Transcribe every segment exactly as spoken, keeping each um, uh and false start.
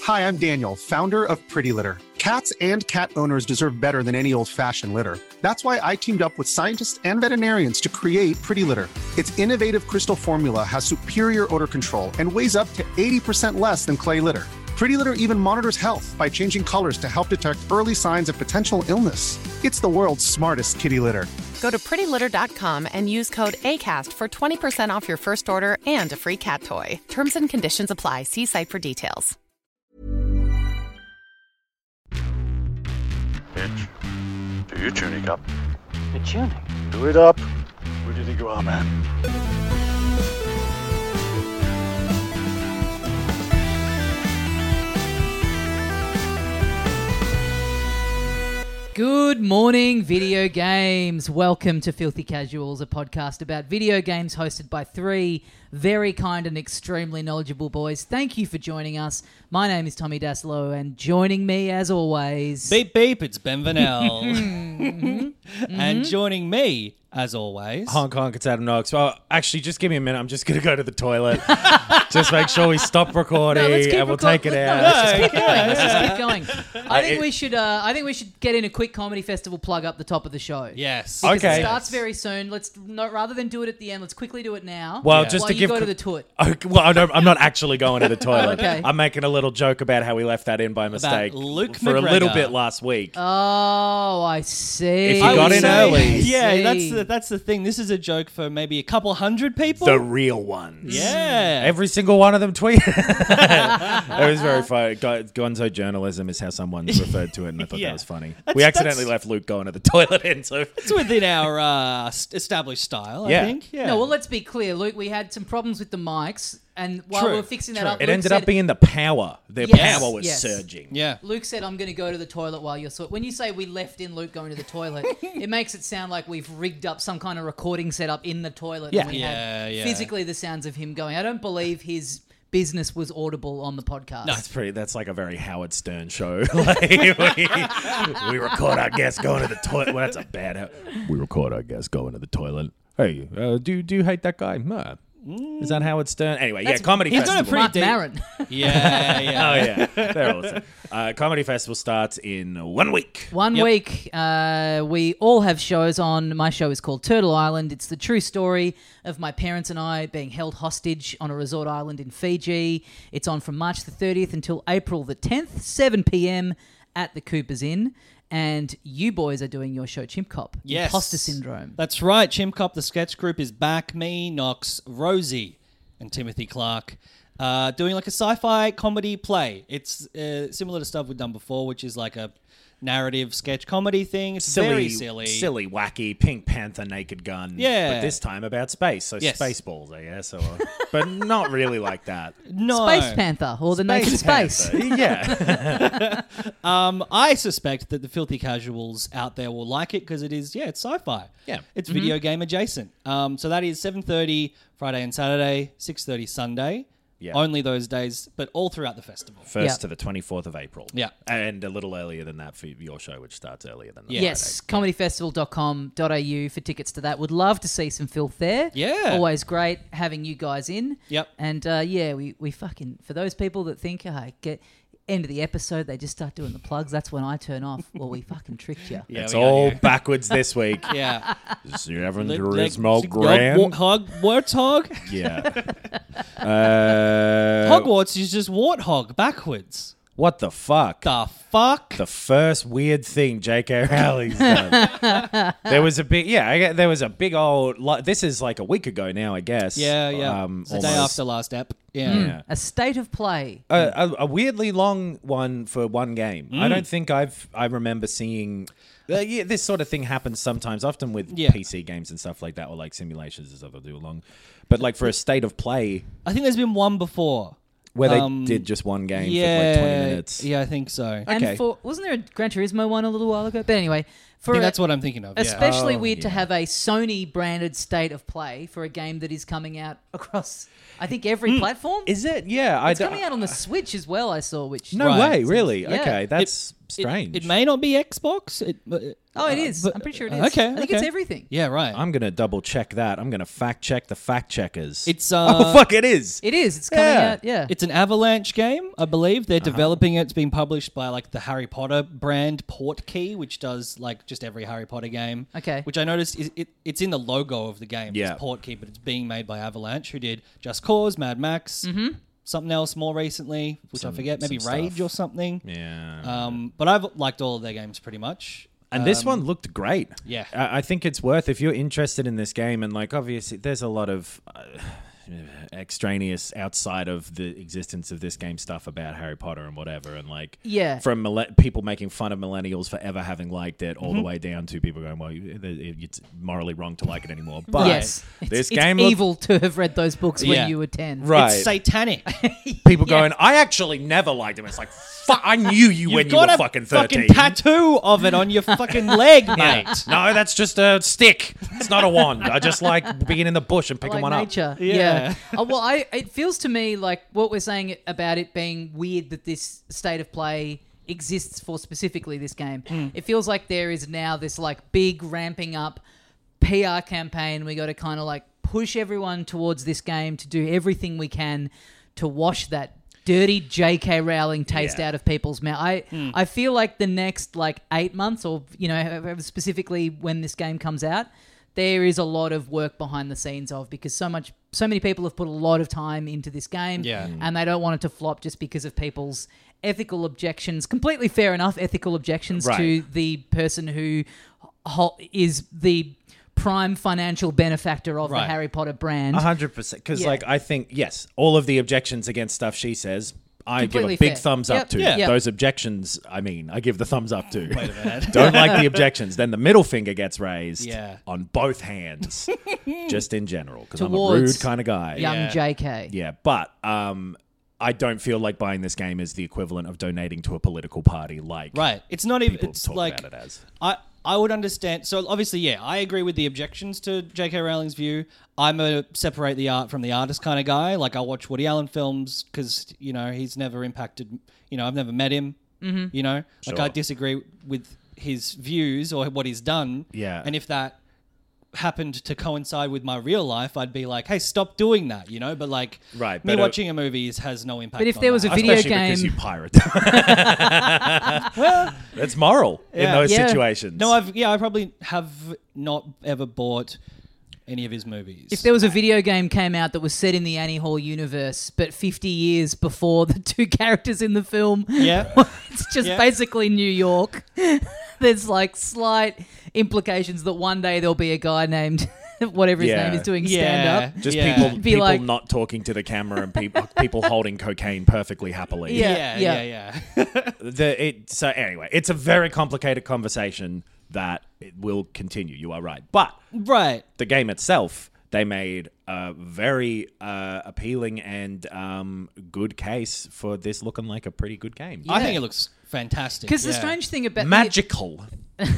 Hi, I'm Daniel, founder of Pretty Litter. Cats and cat owners deserve better than any old-fashioned litter. That's why I teamed up with scientists and veterinarians to create Pretty Litter. Its innovative crystal formula has superior odor control and weighs up to eighty percent less than clay litter. Pretty Litter even monitors health by changing colors to help detect early signs of potential illness. It's the world's smartest kitty litter. Go to pretty litter dot com and use code ACAST for twenty percent off your first order and a free cat toy. Terms and conditions apply. See site for details. Bitch, do your tuning up. The tuning? Do it up. Where do you think you are, man? Good morning, video games. Welcome to Filthy Casuals, a podcast about video games hosted by three very kind and extremely knowledgeable boys. Thank you for joining us. My name is Tommy Daslow, and joining me, as always... Beep, beep, it's Ben Vanel. mm-hmm. Mm-hmm. And joining me, as always... Honk, honk, it's Adam Knox. Well, actually, just give me a minute. I'm just going to go to the toilet. Just make sure we stop recording, no, let's keep and we'll record- take it no, out. let's just keep going. Let's just keep going. I I- think it- we should. Uh, I think we should get in a quick comedy festival plug up the top of the show. Yes. Because Okay. it starts very soon. Let's not rather than do it at the end. Let's quickly do it now. Well, Yeah. just while to you give... go to cr- the toilet. Okay, well, I don't, I'm not actually going to the toilet. Okay. I'm making a little joke about how we left that in by mistake Luke for a little McGregor. bit last week. Oh, I see. If you I got would in say- early. Yeah, See. that's the, that's the thing. This is a joke for maybe a couple hundred people. The real ones. yeah. Every single one of them tweeted. It was very funny. Gon- Gonzo journalism is how someone referred to it, and I thought Yeah. that was funny. That's- we accidentally that's- left Luke going to the toilet in, so... It's within our uh, s- established style, Yeah. I think. Yeah. No, well, let's be clear, Luke. We had some problems with the mics, and while True, we were fixing that true. up, It Luke ended said, up being the power. Their Yes, power was yes. surging. Yeah. Luke said, "I'm going to go to the toilet while you're." So when you say we left in Luke going to the toilet, it makes it sound like we've rigged up some kind of recording setup in the toilet. Yeah. and we Yeah, had yeah. physically the sounds of him going. I don't believe his business was audible on the podcast. That's pretty. That's like a very Howard Stern show. Like, we, we record our guests going to the toilet. Well, that's a bad. Ho- we record our guests going to the toilet. Hey, uh, do do you hate that guy? No. Is that Howard Stern? Anyway, That's- yeah, comedy he's got a festival. pretty Mark deep- Maron. Yeah, yeah. Oh yeah, they're awesome. Uh, comedy festival starts in one week. One Yep. week, uh, we all have shows on. My show is called Turtle Island. It's the true story of my parents and I being held hostage on a resort island in Fiji. It's on from March the thirtieth until April the tenth, seven p.m. at the Cooper's Inn. And you boys are doing your show, Chimp Cop. Yes. Imposter Syndrome. That's right. Chimp Cop, the sketch group, is back. Me, Knox, Rosie, and Timothy Clark. Uh, doing like a sci-fi comedy play. It's uh, similar to stuff we've done before, which is like a narrative sketch comedy thing. It's Silly, very silly. silly, wacky, Pink Panther, Naked Gun. Yeah. but this time about space. So Yes. Spaceballs, I guess. Or, but not really like that. No. Space Panther, or the Naked Space. Panther. Yeah. Um, I suspect that the filthy casuals out there will like it because it is, yeah, it's sci-fi. Yeah. It's Mm-hmm. video game adjacent. Um, so that is seven thirty Friday and Saturday, six thirty Sunday. Yeah. Only those days, but all throughout the festival. First Yeah. to the twenty-fourth of April. Yeah. And a little earlier than that for your show, which starts earlier than that. Yeah. Yes, comedy festival dot com dot a u for tickets to that. Would love to see some filth there. Yeah. Always great having you guys in. Yep. And uh, yeah, we, we fucking, for those people that think, oh, get end of the episode, they just start doing the plugs, that's when I turn off. Well, we fucking tricked you. Yeah, It's we got all you. backwards this week. Yeah. Seven Like- Turismo like- Grand. Hog, warthog? Yeah. Uh, Hogwarts is just warthog backwards. What the fuck? The fuck? The first weird thing J K Rowling's done. There was a big, yeah, I get- there was a big old, li- this is like a week ago now, I guess. yeah, yeah. Um, It's the day almost. after last ep. Yeah. Yeah. A state of play. A, a, a weirdly long one for one game. Mm. I don't think I've, I remember seeing, uh, yeah, this sort of thing happens sometimes, often with Yeah. P C games and stuff like that, or like simulations and stuff they'll do along. But like for a state of play, I think there's been one before. where they Um, did just one game yeah, for like twenty minutes. Yeah, I think so. And Okay. for, wasn't there a Gran Turismo one a little while ago? But anyway, For think a- that's what I'm thinking of. Yeah. Especially Oh, weird to yeah. have a Sony branded state of play for a game that is coming out across, I think, every platform. Is it? Yeah, I It's don't. coming out on the Switch as well, I saw, which... No Right. way, really? Yeah. Okay, that's It- strange. It, may not be Xbox. It, uh, Oh, it uh, is. but- I'm pretty sure it is. Okay, I think okay. it's everything. Yeah, right. I'm gonna double check that. I'm gonna fact check the fact checkers. It's, uh, oh fuck, it is. It is. It's coming Yeah. out, yeah. It's an Avalanche game, I believe. They're Uh-huh. developing it. It's being published by like the Harry Potter brand Portkey, which does like just every Harry Potter game. Okay. Which I noticed is it, it's in the logo of the game. Yeah. It's Portkey, but it's being made by Avalanche, who did Just Cause, Mad Max, Mm-hmm. something else more recently, which Some- I forget, maybe some Rage stuff. or something. Yeah. Um, but I've liked all of their games pretty much. And this Um, one looked great. yeah. I, I think it's worth, if you're interested in this game, and like obviously there's a lot of uh, extraneous outside of the existence of this game stuff about Harry Potter and whatever, and like Yeah. from mille- people making fun of millennials for ever having liked it, all the Mm-hmm. way down to people going, well, you- it- it's morally wrong to like it anymore. But yes. It's, this it's game looked- evil to have read those books when Yeah. you were ten. Right. It's satanic. people going, I actually never liked him. It's like, fuck, I knew you when You've you were got a fucking thirteen. fucking tattoo of it on your fucking leg, mate. No, that's just a stick. It's not a wand. I just like being in the bush and I picking like one nature. up. Yeah. Yeah. Uh, well, I it feels to me like what we're saying about it being weird that this state of play exists for specifically this game. Hmm. It feels like there is now this like big ramping up P R campaign. We got to kind of like push everyone towards this game to do everything we can to wash that dirty J K Rowling taste Yeah. out of people's mouth. I Hmm. I feel like the next like eight months, or you know, specifically when this game comes out, there is a lot of work behind the scenes of because so much, so many people have put a lot of time into this game, Yeah. Mm. and they don't want it to flop just because of people's ethical objections. Completely fair enough, ethical objections to Right. the person who ho- is the prime financial benefactor of Right. the Harry Potter brand. A hundred percent. Because, Yeah. like, I think yes, all of the objections against stuff she says, I Completely give a big fair. thumbs Yep. up to. Yeah. Yep. Those objections, I mean, I give the thumbs up to. Wait a minute. Don't like the objections. Then the middle finger gets raised Yeah. on both hands, just in general, because I'm a Towards rude kind of guy. Young Yeah. J K. Yeah, but um, I don't feel like buying this game is the equivalent of donating to a political party. Like, Right. It's not even. people It's talk like about it as. I. I would understand. So obviously, yeah, I agree with the objections to J K Rowling's view. I'm a separate the art from the artist kind of guy. Like I watch Woody Allen films because you know he's never impacted. You know, I've never met him. Mm-hmm. You know, like Sure. I disagree with his views or what he's done. Yeah. And if that happened to coincide with my real life, I'd be like, hey, stop doing that. You know, but like, Right, me but, uh, watching a movie is- has no impact. But if on there was that. a video Especially because game- you pirate. That's moral in Yeah. those Yeah. situations. No, I've yeah, I probably have not ever bought any of his movies. If there was a video game came out that was set in the Annie Hall universe, but fifty years before the two characters in the film, Yeah. it's just Yeah. basically New York. There's like slight implications that one day there'll be a guy named whatever his Yeah. name is doing Yeah. stand up. Just Yeah. people, Be people like- not talking to the camera and people, people holding cocaine perfectly happily. Yeah. yeah, yeah, yeah. The, it, so anyway, it's a very complicated conversation that it will continue. You are right, but Right. the game itself, they made a very uh, appealing and um, good case for this looking like a pretty good game. I think it looks fantastic. Because the yeah. strange thing about Magical.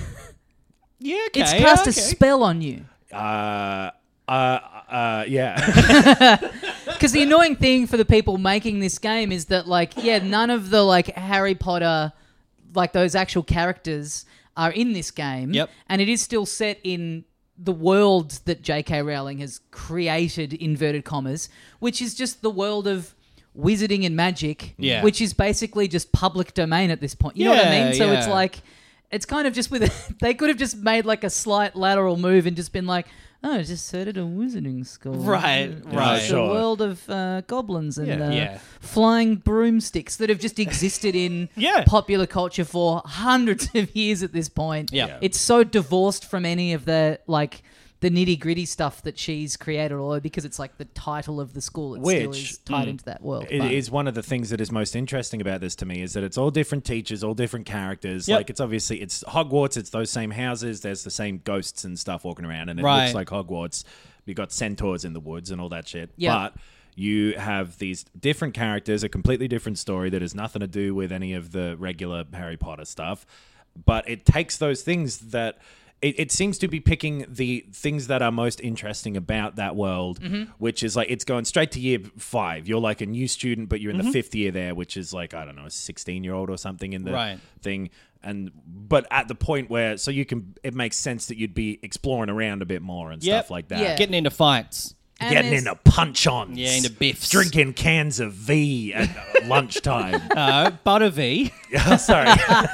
Yeah, okay. it's cast yeah, a okay. spell on you. Uh, uh, uh, yeah. Because the annoying thing for the people making this game is that, like, yeah, none of the like Harry Potter, like those actual characters, are in this game. Yep. And it is still set in the world that J K Rowling has created, inverted commas, which is just the world of wizarding and magic, Yeah. which is basically just public domain at this point. You know what I Yeah, mean? So it's yeah. like, it's kind of just with, they could have just made like a slight lateral move and just been like, oh, just set at a wizarding school. Right, It's right. The Sure. world of uh, goblins and Yeah. uh, Yeah. flying broomsticks that have just existed in Yeah. popular culture for hundreds of years at this point. Yeah. Yeah. It's so divorced from any of the like the nitty gritty stuff that she's created, although because it's like the title of the school, it still Which, is tied mm, into that world. It But- is one of the things that is most interesting about this to me is that it's all different teachers, all different characters. Yep. Like it's obviously it's Hogwarts, it's those same houses, there's the same ghosts and stuff walking around, and it Right. looks like Hogwarts. You got centaurs in the woods and all that shit. Yeah. But you have these different characters, a completely different story that has nothing to do with any of the regular Harry Potter stuff. but it takes those things that it, it seems to be picking the things that are most interesting about that world, Mm-hmm. which is like it's going straight to year five. You're like a new student, but you're in Mm-hmm. the fifth year there, which is like I don't know, a sixteen year old or something in the Right. thing. And but at the point where so you can, it makes sense that you'd be exploring around a bit more and Yep. stuff like that. Yeah. Getting into fights. And Getting there's- into punch-ons. Yeah, into biffs. Drinking cans of V at lunchtime. Uh, Butter V. Oh, sorry.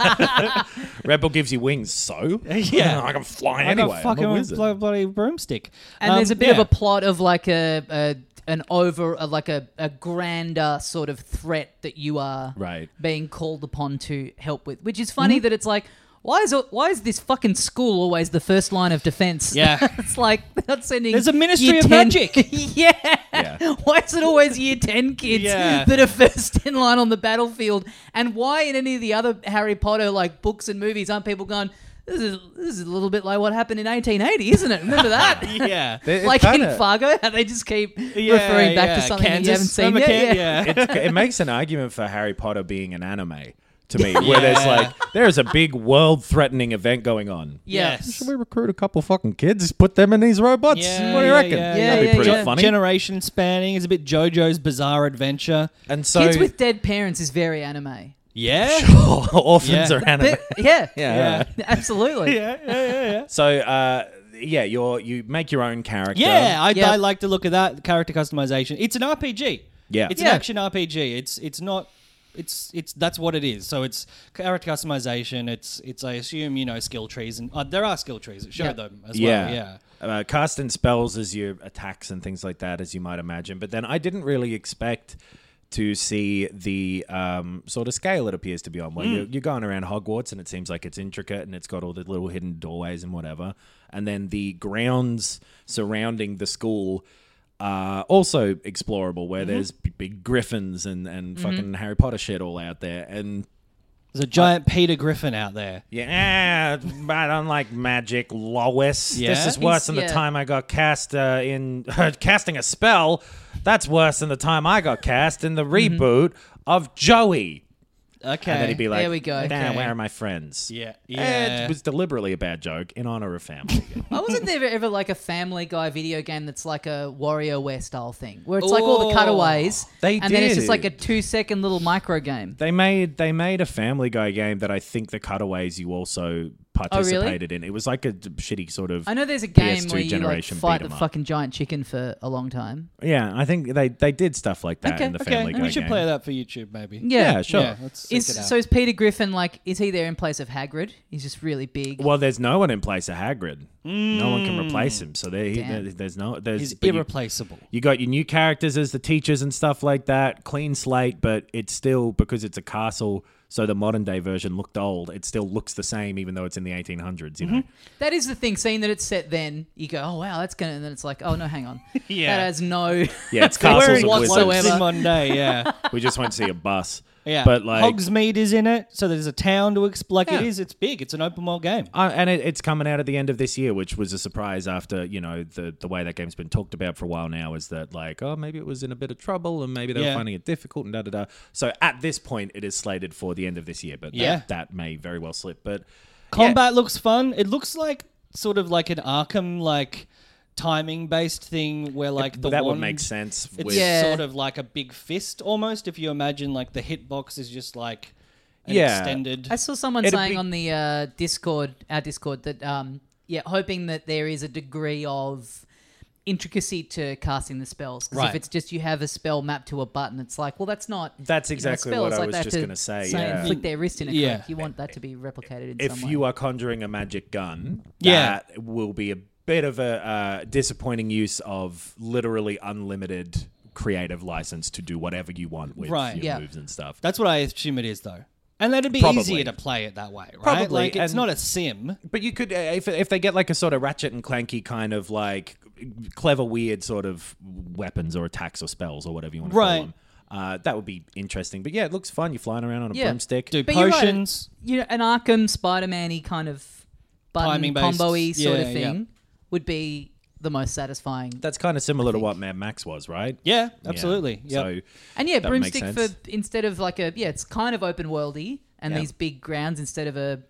Red Bull gives you wings, so Yeah. I can fly I anyway. got I'm fucking a wizard. blo- bloody broomstick. And Um, there's a bit yeah. of a plot of like a, a an over a, like a, a grander sort of threat that you are Right. being called upon to help with, which is funny that it's like. Why is it, why is this fucking school always the first line of defense? Yeah. It's like they're not sending. There's a Ministry year of ten Magic. yeah. Yeah. Why is it always year ten kids Yeah. that are first in line on the battlefield? And why in any of the other Harry Potter like books and movies aren't people going, this is this is a little bit like what happened in eighteen eighty, isn't it? Remember that? Yeah. It like kinda- in Fargo, how they just keep Yeah, referring back yeah. to something that you haven't Kansas, seen remember yet. Kan- yeah. yeah. It's, it makes an argument for Harry Potter being an anime to me, where there's like there is a big world-threatening event going on. Yeah. Yes. Should we recruit a couple fucking kids? Put them in these robots. Yeah, what do you yeah, reckon? yeah, yeah. That'd be Yeah, pretty yeah. funny. Generation spanning is a bit JoJo's Bizarre Adventure. and so Kids with dead parents is very anime. Yeah. orphans Yeah. are anime. But, yeah. yeah. Yeah. Absolutely. Yeah, yeah, yeah, yeah. So uh, yeah, you're you make your own character. Yeah, I, Yep. I like to look at that character customization. It's an R P G. Yeah. it's Yeah. an action R P G. It's it's not. It's it's that's what it is. So it's character customization. It's it's I assume you know skill trees and uh, there are skill trees. It showed Yep. them as yeah. well. Yeah. Uh, casting spells as your attacks and things like that, as you might imagine. But then I didn't really expect to see the um, sort of scale it appears to be on. Where you're, you're going around Hogwarts and it seems like it's intricate and it's got all the little hidden doorways and whatever. And then the grounds surrounding the school are also explorable, where there's b- big griffins and, and fucking Harry Potter shit all out there. And There's a giant Peter Griffin out there. yeah, but I don't like magic, Lois. Yeah? This is worse He's- than yeah. the time I got cast uh, in casting a spell. That's worse than the time I got cast in the reboot of Joey. Okay. And then he'd be like, There we go. "Nah, Okay. where are my friends?" Yeah. And Yeah. It was deliberately a bad joke in honor of family. I wasn't there ever like a Family Guy video game that's like a WarioWare style thing, where it's like all the cutaways, They and then it's just did. like a two second little micro game. They made they made a Family Guy game that I think the cutaways you also participated in. It was like a d- shitty sort of. I know there's a P game S two where you like generation fight beat the 'em up. fucking giant chicken for a long time. Yeah, I think they they did stuff like that Okay, in the Okay. Family Guy We should game. play that for YouTube, maybe. Yeah, Yeah, sure. Yeah, let's Is, check it out. so is Peter Griffin like? Is he there in place of Hagrid? He's just really big. Well, there's no one in place of Hagrid. No one can replace him. So there, he, Damn. there- there's no there's He's but you- irreplaceable. You got your new characters as the teachers and stuff like that. Clean slate, but it's still because it's a castle. So the modern day version looked old. It still looks the same, even though it's in the eighteen hundreds. You know, That is the thing. Seeing that it's set then, you go, "Oh wow, that's gonna," and then it's like, "Oh no, hang on, Yeah. that has no." yeah, it's We're castles in of whatsoever. wizards. in one day, yeah. We just went to see a bus. Yeah. but like, Hogsmeade is in it, so there's a town to explore. Like Yeah. it is, it's big. It's an open world game. Uh, and it, it's coming out at the end of this year, which was a surprise after, you know, the, the way that game's been talked about for a while now is that, like, oh, maybe it was in a bit of trouble and maybe they Yeah. were finding it difficult and da-da-da. So at this point, it is slated for the end of this year, but Yeah. that, that may very well slip. But Combat looks fun. It looks like sort of like an Arkham like timing based thing where like the that would wand- make sense. It's With, Yeah. sort of like a big fist almost. If you imagine like the hitbox is just like an Yeah. extended. I saw someone It'd saying be- on the uh, Discord, our Discord, that um, yeah, hoping that there is a degree of intricacy to casting the spells. Because Right. if it's just you have a spell mapped to a button, it's like, well, that's not. That's you know, exactly spells. what I Like, was they have just to gonna say, yeah. flick their wrist in a Yeah. click. You want that to be replicated in if some way. you are conjuring a magic gun, Yeah. that will be a bit of a uh, disappointing use of literally unlimited creative license to do whatever you want with Right. your Yeah. moves and stuff. That's what I assume it is though. And that'd be Probably. easier to play it that way, right? Probably, Like it's and- not a sim. But you could, uh, if if they get like a sort of Ratchet and Clanky kind of like clever, weird sort of weapons or attacks or spells or whatever you want to Right. call them, uh, that would be interesting. But yeah, it looks fun. You're flying around on a Yeah. broomstick. Do But you're right, potions. you know, an Arkham Spider-Man-y kind of button Timing-based. combo-y sort Yeah, of yeah. thing would be the most satisfying. That's kind of similar to what Mad Max was, right? Yeah, absolutely. Yeah. Yep. So And yeah, that would make broomstick sense. for instead of like a yeah, it's kind of open worldy and Yeah. these big grounds instead of a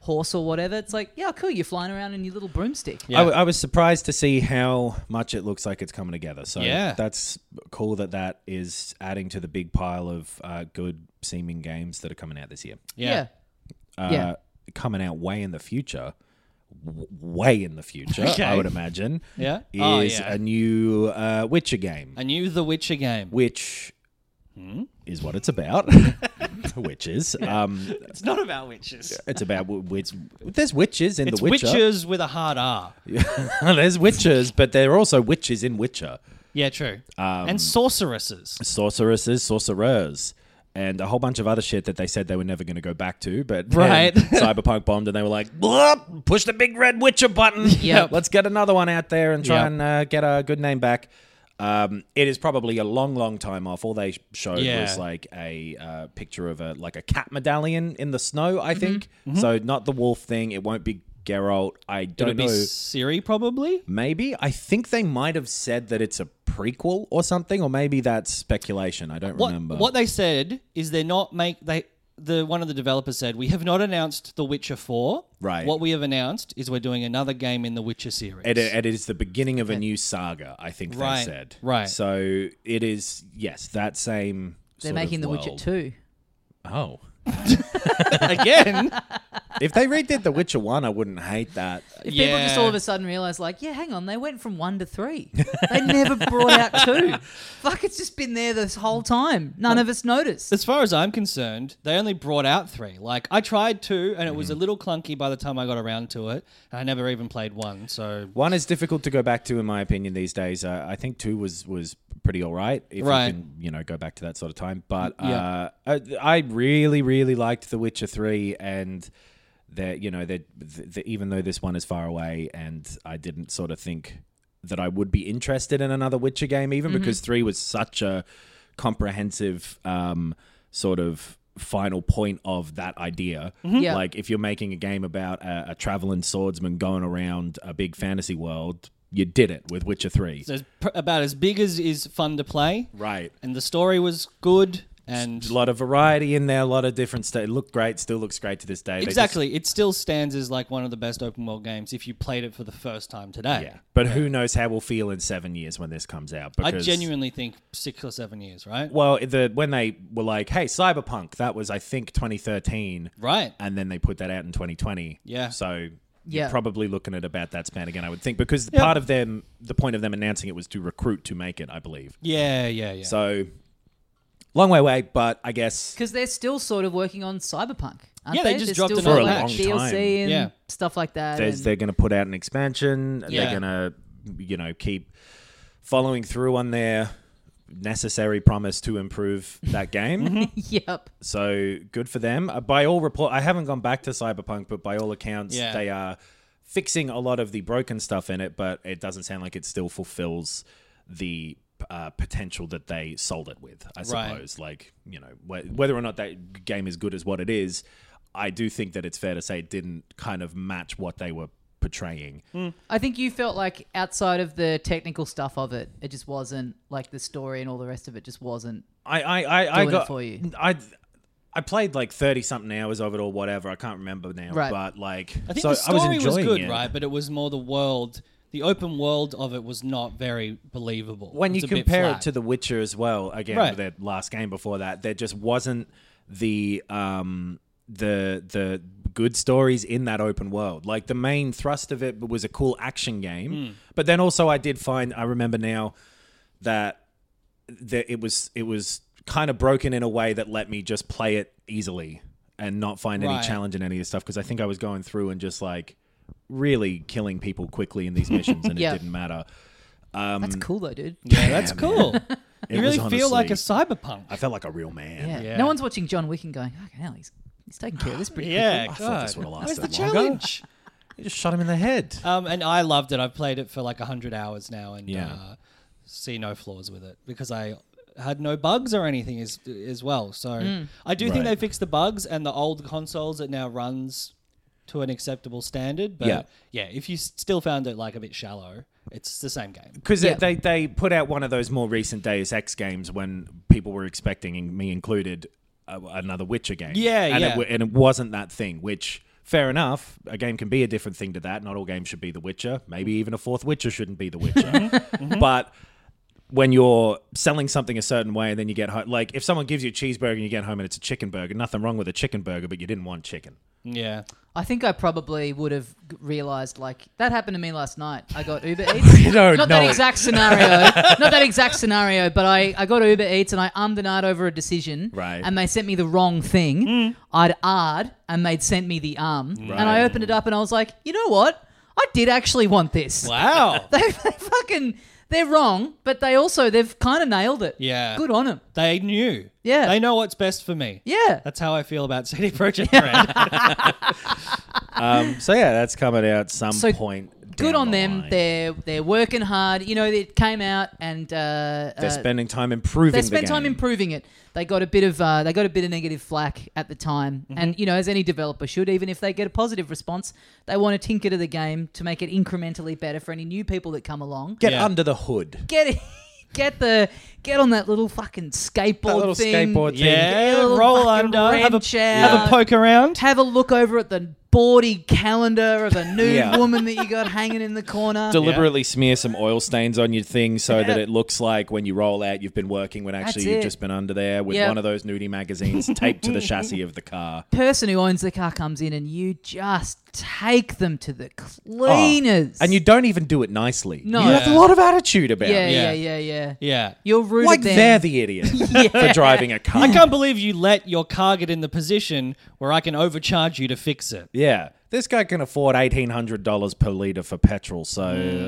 horse or whatever. It's like, yeah, cool. You're flying around in your little broomstick. Yeah. I, w- I was surprised to see how much it looks like it's coming together. So Yeah. that's cool that that is adding to the big pile of uh, good seeming games that are coming out this year. Yeah. Uh, Yeah. Coming out way in the future, w- way in the future, Okay. I would imagine, Yeah? is Oh, yeah. a new uh, Witcher game, A new The Witcher game. which Hmm? is what it's about. Witches. Um, It's not about witches. it's about w- witch. There's witches in It's The Witcher. witches with a hard R. There's witches, but there are also witches in Witcher. Yeah, true. Um, and sorceresses. Sorceresses, sorcerers, and a whole bunch of other shit that they said they were never going to go back to. But then Right. Cyberpunk bombed, and they were like, "Blah, push the big red Witcher button. Yep. Let's get another one out there and try Yep. and uh, get a good name back." Um, it is probably a long, long time off. All they showed Yeah. was like a uh, picture of a like a cat medallion in the snow. Mm-hmm. I think so. Not the wolf thing. It won't be Geralt. I It'll don't be know. Siri, probably. Maybe. I think they might have said that it's a prequel or something, or maybe that's speculation. I don't What, remember. what they said is they're not make they the one of the developers said we have not announced The Witcher four. Right. What we have announced is we're doing another game in the Witcher series. It, it is the beginning of a new saga, I think Right, they said. right. So it is, yes, that same. They're sort making of The Witcher world. two. Oh. Again. If they redid The Witcher one, I wouldn't hate that. If people just Yeah. all of a sudden realize, like, yeah, hang on, they went from one to three. They never brought out two. Fuck, it's just been there this whole time. None of us noticed. As far as I'm concerned, they only brought out three. Like I tried two, and it was Mm-hmm. a little clunky by the time I got around to it. And I never even played one. So One is difficult to go back to, in my opinion, these days. Uh, I think two was was pretty all right if Right. you can, you know, go back to that sort of time. But Yeah. uh, I, I really, really liked The Witcher three, and that you know that even though this one is far away, and I didn't sort of think that I would be interested in another Witcher game, even because three was such a comprehensive um, sort of final point of that idea. Yeah. Like if you're making a game about a, a traveling swordsman going around a big fantasy world, you did it with Witcher three. it's pr- about as big as is fun to play, Right. and the story was good. And A lot of variety in there, a lot of different stuff. It looked great, still looks great to this day. They just- exactly, it still stands as like one of the best open world games if you played it for the first time today. yeah. But who knows how we'll feel in seven years when this comes out. I Because, genuinely think six or seven years, right? Well, the when they were like, hey, Cyberpunk, that was, I think, twenty thirteen. Right. And then they put that out in twenty twenty. Yeah. So Yeah. you're probably looking at about that span again, I would think. Because part of them, the point of them announcing it was to recruit to make it, I believe. Yeah, yeah, yeah. So, long way away, but I guess... Because they're still sort of working on Cyberpunk. Aren't Yeah, they they just They're dropped still another doing, For a like, long D L C time. and Yeah. stuff like that. There's, and- they're going to put out an expansion. Yeah. They're going to, you know, keep following through on their necessary promise to improve that game. Yep. So good for them. Uh, by all report, I haven't gone back to Cyberpunk, but by all accounts, Yeah. they are fixing a lot of the broken stuff in it. But it doesn't sound like it still fulfills the uh, potential that they sold it with. I Right. suppose, like you know, wh- whether or not that game is good as what it is, I do think that it's fair to say it didn't kind of match what they were portraying. I think you felt like outside of the technical stuff of it, it just wasn't like the story and all the rest of it just wasn't. I I I, I Doing it got for you. I I played like thirty something hours of it or whatever. I can't remember now, Right. but like I think so the story I was was, enjoying good, it. right? But it was more the world, the open world of it was not very believable. When It's you a bit compare flat. it to The Witcher as well, again, Right. their last game before that, there just wasn't the um the the good stories in that open world. Like the main thrust of it was a cool action game, Hmm. but then also I did find I remember now that that it was it was kind of broken in a way that let me just play it easily and not find any Right. challenge in any of this stuff because I think I was going through and just like really killing people quickly in these missions and Yeah. it didn't matter. That's cool though, dude. yeah, that's man. cool. It you really was feel like a honestly- cyberpunk. I felt like a real man. Yeah. Yeah. No one's watching John Wick and going, "Okay, hell, he's he's taking care of this pretty Yeah, I quickly." thought this God. would have Where's lasted the longer. challenge? You just shot him in the head. Um, and I loved it. I've played it for like a hundred hours now, and Yeah. uh, see no flaws with it because I had no bugs or anything as as well. So I do think Right. they fixed the bugs and the old consoles. It now runs to an acceptable standard. But Yeah. yeah, if you s- still found it like a bit shallow, it's the same game. Because Yeah. they, they put out one of those more recent Deus Ex games when people were expecting, me included, uh, another Witcher game. Yeah, and yeah. It, w- and it wasn't that thing, which fair enough. A game can be a different thing to that. Not all games should be The Witcher. Maybe even a fourth Witcher shouldn't be The Witcher. But when you're selling something a certain way and then you get home, like if someone gives you a cheeseburger and you get home and it's a chicken burger, nothing wrong with a chicken burger, but you didn't want chicken. Yeah. I think I probably would have g- realised, like, that happened to me last night. I got Uber Eats. You don't Not know. that exact scenario. Not that exact scenario, but I, I got Uber Eats and I ummed and ahed over a decision. Right. And they sent me the wrong thing. Mm. I'd ahed and they'd sent me the um. Right. And I opened it up and I was like, you know what? I did actually want this. Wow. They, they fucking... They're wrong, but they also, they've kind of nailed it. Yeah. Good on them. They knew. Yeah. They know what's best for me. Yeah. That's how I feel about C D Projekt Red. Um, so yeah, that's coming out some So point. Good down on the them. line. They're they're working hard. You know, it came out and uh, They're uh, spending time improving. they the spent time game. improving it. They got a bit of uh, they got a bit of negative flack at the time, Mm-hmm. and you know, as any developer should, even if they get a positive response, they want to tinker to the game to make it incrementally better for any new people that come along. Get Yeah. under the hood. Get it. Get the get on that little fucking skateboard That little thing. skateboard thing. Yeah, Get a little roll fucking under, have a, wrench have a out. poke around. Have a look over at the bawdy calendar of a nude Yeah. woman that you got hanging in the corner. Deliberately smear some oil stains on your thing so that it looks like when you roll out you've been working when actually That's you've it. just been under there with Yep. one of those nudie magazines taped to the chassis of the car. Person who owns the car comes in and you just take them to the cleaners. Oh, and you don't even do it nicely. No. You have a Yeah. lot of attitude about yeah, it. yeah, Yeah. yeah, yeah. Yeah. You're rude Like at them. they're the idiot for driving a car. I can't believe you let your car get in the position where I can overcharge you to fix it. Yeah. This guy can afford eighteen hundred dollars per litre for petrol, so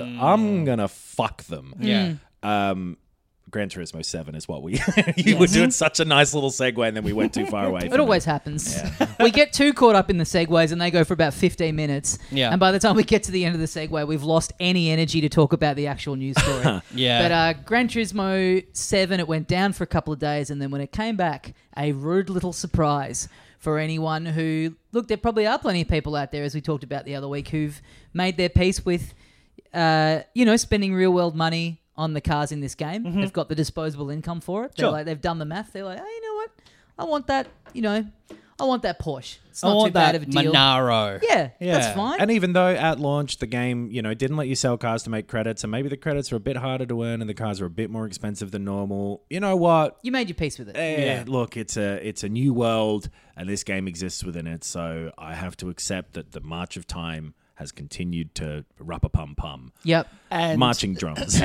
I'm going to fuck them. Yeah. Um, Gran Turismo seven is what we... you were doing such a nice little segue and then we went too far away from It always happens. We get too caught up in the segues and they go for about fifteen minutes. Yeah. And by the time we get to the end of the segue, we've lost any energy to talk about the actual news story. Yeah. But uh, Gran Turismo seven, it went down for a couple of days, and then when it came back, a rude little surprise for anyone who... Look, there probably are plenty of people out there, as we talked about the other week, who've made their peace with, uh, you know, spending real-world money on the cars in this game. They've got the disposable income for it. They're Sure. like, they've done the math. They're like, hey, you know what? I want that, you know, I want that Porsche. It's I not want too bad that of a deal. Monaro. Yeah, Yeah. that's fine. And even though at launch the game, you know, didn't let you sell cars to make credits, and maybe the credits are a bit harder to earn and the cars are a bit more expensive than normal, you know what? You made your peace with it. Eh, Yeah. Look, it's a it's a new world, and this game exists within it. So I have to accept that the march of time has continued to ruppa pum pum, Yep. And marching drums.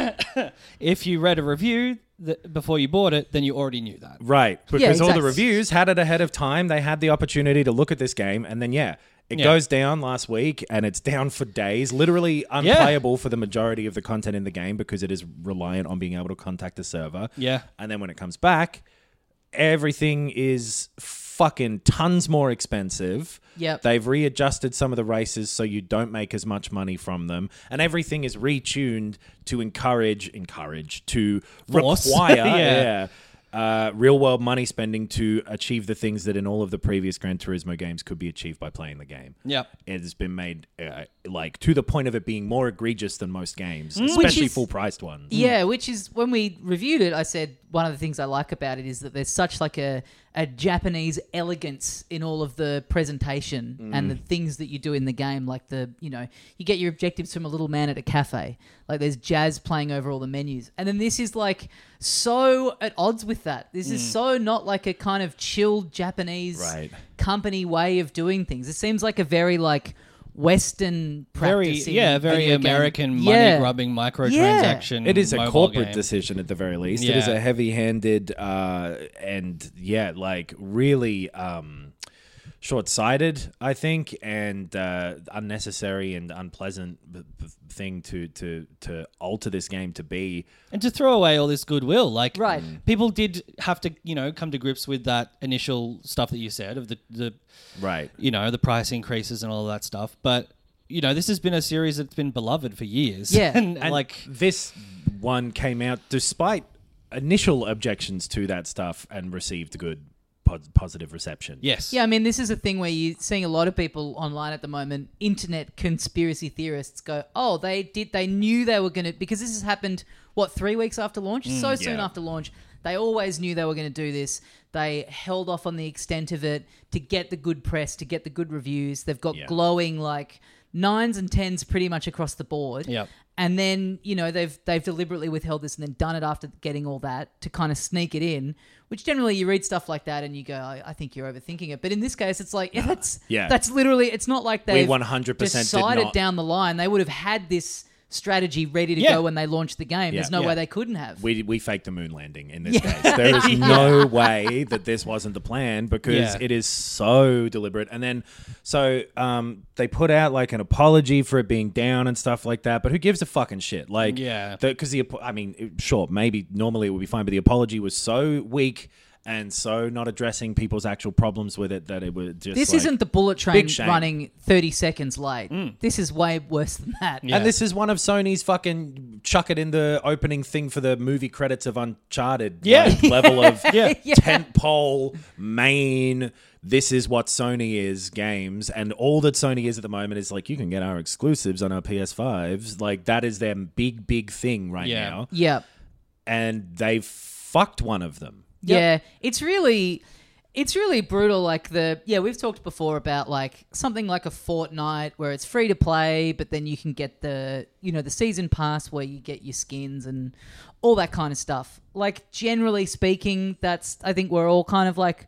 if you read a review that, before you bought it, then you already knew that. Right, because all the exactly. reviews had it ahead of time. They had the opportunity to look at this game, and then yeah, it Yeah. goes down last week, and it's down for days, literally unplayable for the majority of the content in the game because it is reliant on being able to contact the server. Yeah. And then when it comes back, everything is fucking tons more expensive. Yep. They've readjusted some of the races so you don't make as much money from them. And everything is retuned to encourage, encourage, to Force. require Yeah. yeah, uh, real world money spending to achieve the things that in all of the previous Gran Turismo games could be achieved by playing the game. Yep. It has been made uh, like to the point of it being more egregious than most games, Which especially is- full priced ones. Yeah, which is when we reviewed it, I said one of the things I like about it is that there's such like a, a Japanese elegance in all of the presentation and the things that you do in the game. Like the, you know, you get your objectives from a little man at a cafe. Like there's jazz playing over all the menus. And then this is like so at odds with that. This is so not like a kind of chilled Japanese Right. company way of doing things. It seems like a very like Western Very, practicing yeah, very video game. American Yeah. money grubbing microtransaction. It is a mobile corporate game. decision at the very least. It is Yeah. a heavy-handed uh, and yeah, like really um, short-sighted, I think, and uh, unnecessary and unpleasant b- b- thing to to to alter this game to be. And to throw away all this goodwill. Like, Right. people did have to, you know, come to grips with that initial stuff that you said of the, the Right. you know, the price increases and all of that stuff. But, you know, this has been a series that's been beloved for years. Yeah. and, And like, this one came out despite initial objections to that stuff and received good po- positive reception. yes. Yeah, I mean, this is a thing where you're seeing a lot of people online at the moment, internet conspiracy theorists go, oh, they did, they knew they were going to, because this has happened, what, three weeks after launch? so soon yeah. after launch. they always knew they were going to do this. They held off on the extent of it to get the good press, to get the good reviews. They've got Yeah. glowing like nines and tens pretty much across the board. Yep. And then, you know, they've they've deliberately withheld this and then done it after getting all that to kind of sneak it in, which generally you read stuff like that and you go, I, I think you're overthinking it. But in this case, it's like, yeah, that's, Yeah. that's literally, it's not like they've one hundred percent did decided not- down the line. They would have had this strategy ready to Yeah. go when they launched the game. Yeah. There's no Yeah. way they couldn't have. We we faked the moon landing in this case. There is no way that this wasn't the plan because Yeah. it is so deliberate. And then, so um, they put out like an apology for it being down and stuff like that. But who gives a fucking shit? Like, Yeah. because the, apo- I mean, it- sure, maybe normally it would be fine, but the apology was so weak and so not addressing people's actual problems with it that it was just. This like- isn't the bullet train big shame. running thirty seconds late. This is way worse than that. Yeah. And this is one of Sony's fucking chuck it in the opening thing for the movie credits of Uncharted. Yeah. like, level of Yeah. tentpole main. This is what Sony is games, and all that Sony is at the moment is like you can get our exclusives on our P S fives. Like that is their big big thing right Yeah. now, Yeah. and they've fucked one of them. Yeah, it's really, it's really brutal. Like the yeah, we've talked before about like something like a Fortnite where it's free to play, but then you can get the you know the season pass where you get your skins and all that kind of stuff. Like generally speaking, that's I think we're all kind of like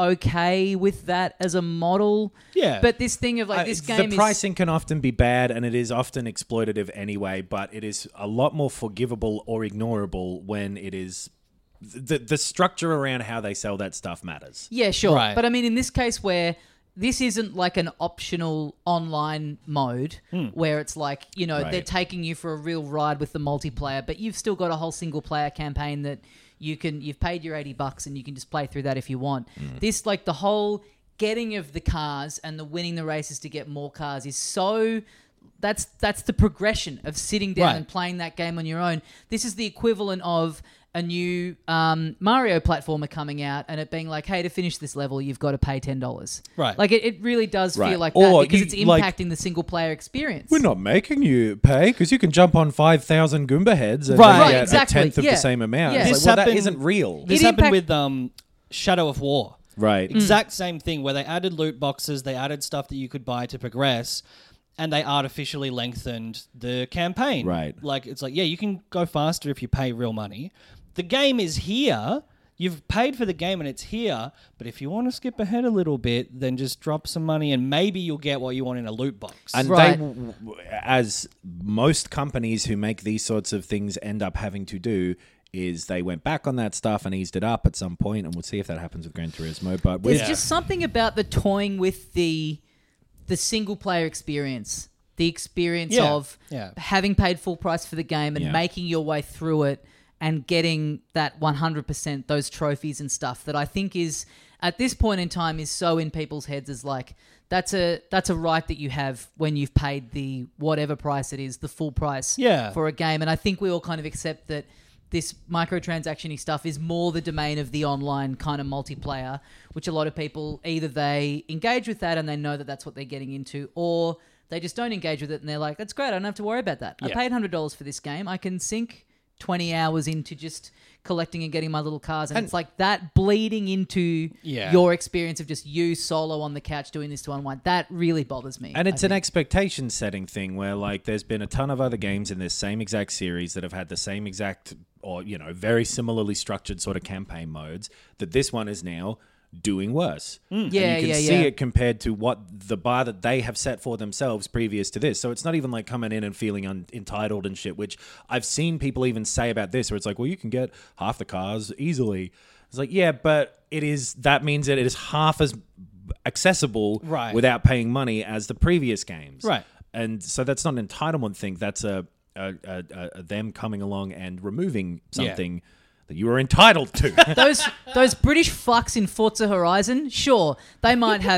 okay with that as a model. Yeah. But this thing of like Uh, this game the is pricing can often be bad, and it is often exploitative anyway. But it is a lot more forgivable or ignorable when it is. The the structure around how they sell that stuff matters. Yeah, sure. Right. But I mean, in this case where this isn't like an optional online mode where it's like, you know, Right. they're taking you for a real ride with the multiplayer, but you've still got a whole single player campaign that you can, you've paid your eighty bucks and you can just play through that if you want. This, like the whole getting of the cars and the winning the races to get more cars is so... That's that's the progression of sitting down Right. and playing that game on your own. This is the equivalent of a new um, Mario platformer coming out and it being like, hey, to finish this level, you've got to pay ten dollars. Right. Like, it, it really does Right. feel like Or that because you- it's like- impacting the single-player experience. We're not making you pay because you can jump on five thousand Goomba heads and Right. then Right, get exactly. a tenth of Yeah. the same amount. Yeah. It's This like, well, that happened- isn't real. This It happened impact- with um, Shadow of War. Right. Exact same thing where they added loot boxes, they added stuff that you could buy to progress, and they artificially lengthened the campaign. Right. Like, it's like, yeah, you can go faster if you pay real money. The game is here. You've paid for the game and it's here. But if you want to skip ahead a little bit, then just drop some money and maybe you'll get what you want in a loot box. And Right. they, w- w- as most companies who make these sorts of things end up having to do, is they went back on that stuff and eased it up at some point, and we'll see if that happens with Gran Turismo. But with, There's just something about the toying with the the single-player experience, the experience Yeah. of Yeah. having paid full price for the game and Yeah. making your way through it and getting that one hundred percent, those trophies and stuff that I think is, at this point in time, is so in people's heads as like, that's a that's a right that you have when you've paid the whatever price it is, the full price Yeah. for a game. And I think we all kind of accept that this microtransaction-y stuff is more the domain of the online kind of multiplayer, which a lot of people, either they engage with that and they know that that's what they're getting into, or they just don't engage with it and they're like, that's great, I don't have to worry about that. I Yeah. paid one hundred dollars for this game. I can sink twenty hours into just collecting and getting my little cars. And, And- it's like that bleeding into Yeah. your experience of just you solo on the couch doing this to unwind. That really bothers me. And I it's an think. expectation setting thing where, like, there's been a ton of other games in this same exact series that have had the same exact, or, you know, very similarly structured sort of campaign modes, that this one is now doing worse. Yeah, and you can yeah, see yeah. it compared to what the bar that they have set for themselves previous to this. So it's not even like coming in and feeling un- entitled and shit, which I've seen people even say about this, where it's like, well, you can get half the cars easily. It's like, yeah, but it is, that means that it is half as accessible Right. without paying money as the previous games. Right. And so that's not an entitlement thing. That's a, a, a, a, a them coming along and removing Yeah. something that you were entitled to. those those British fucks in Forza Horizon, sure, they might have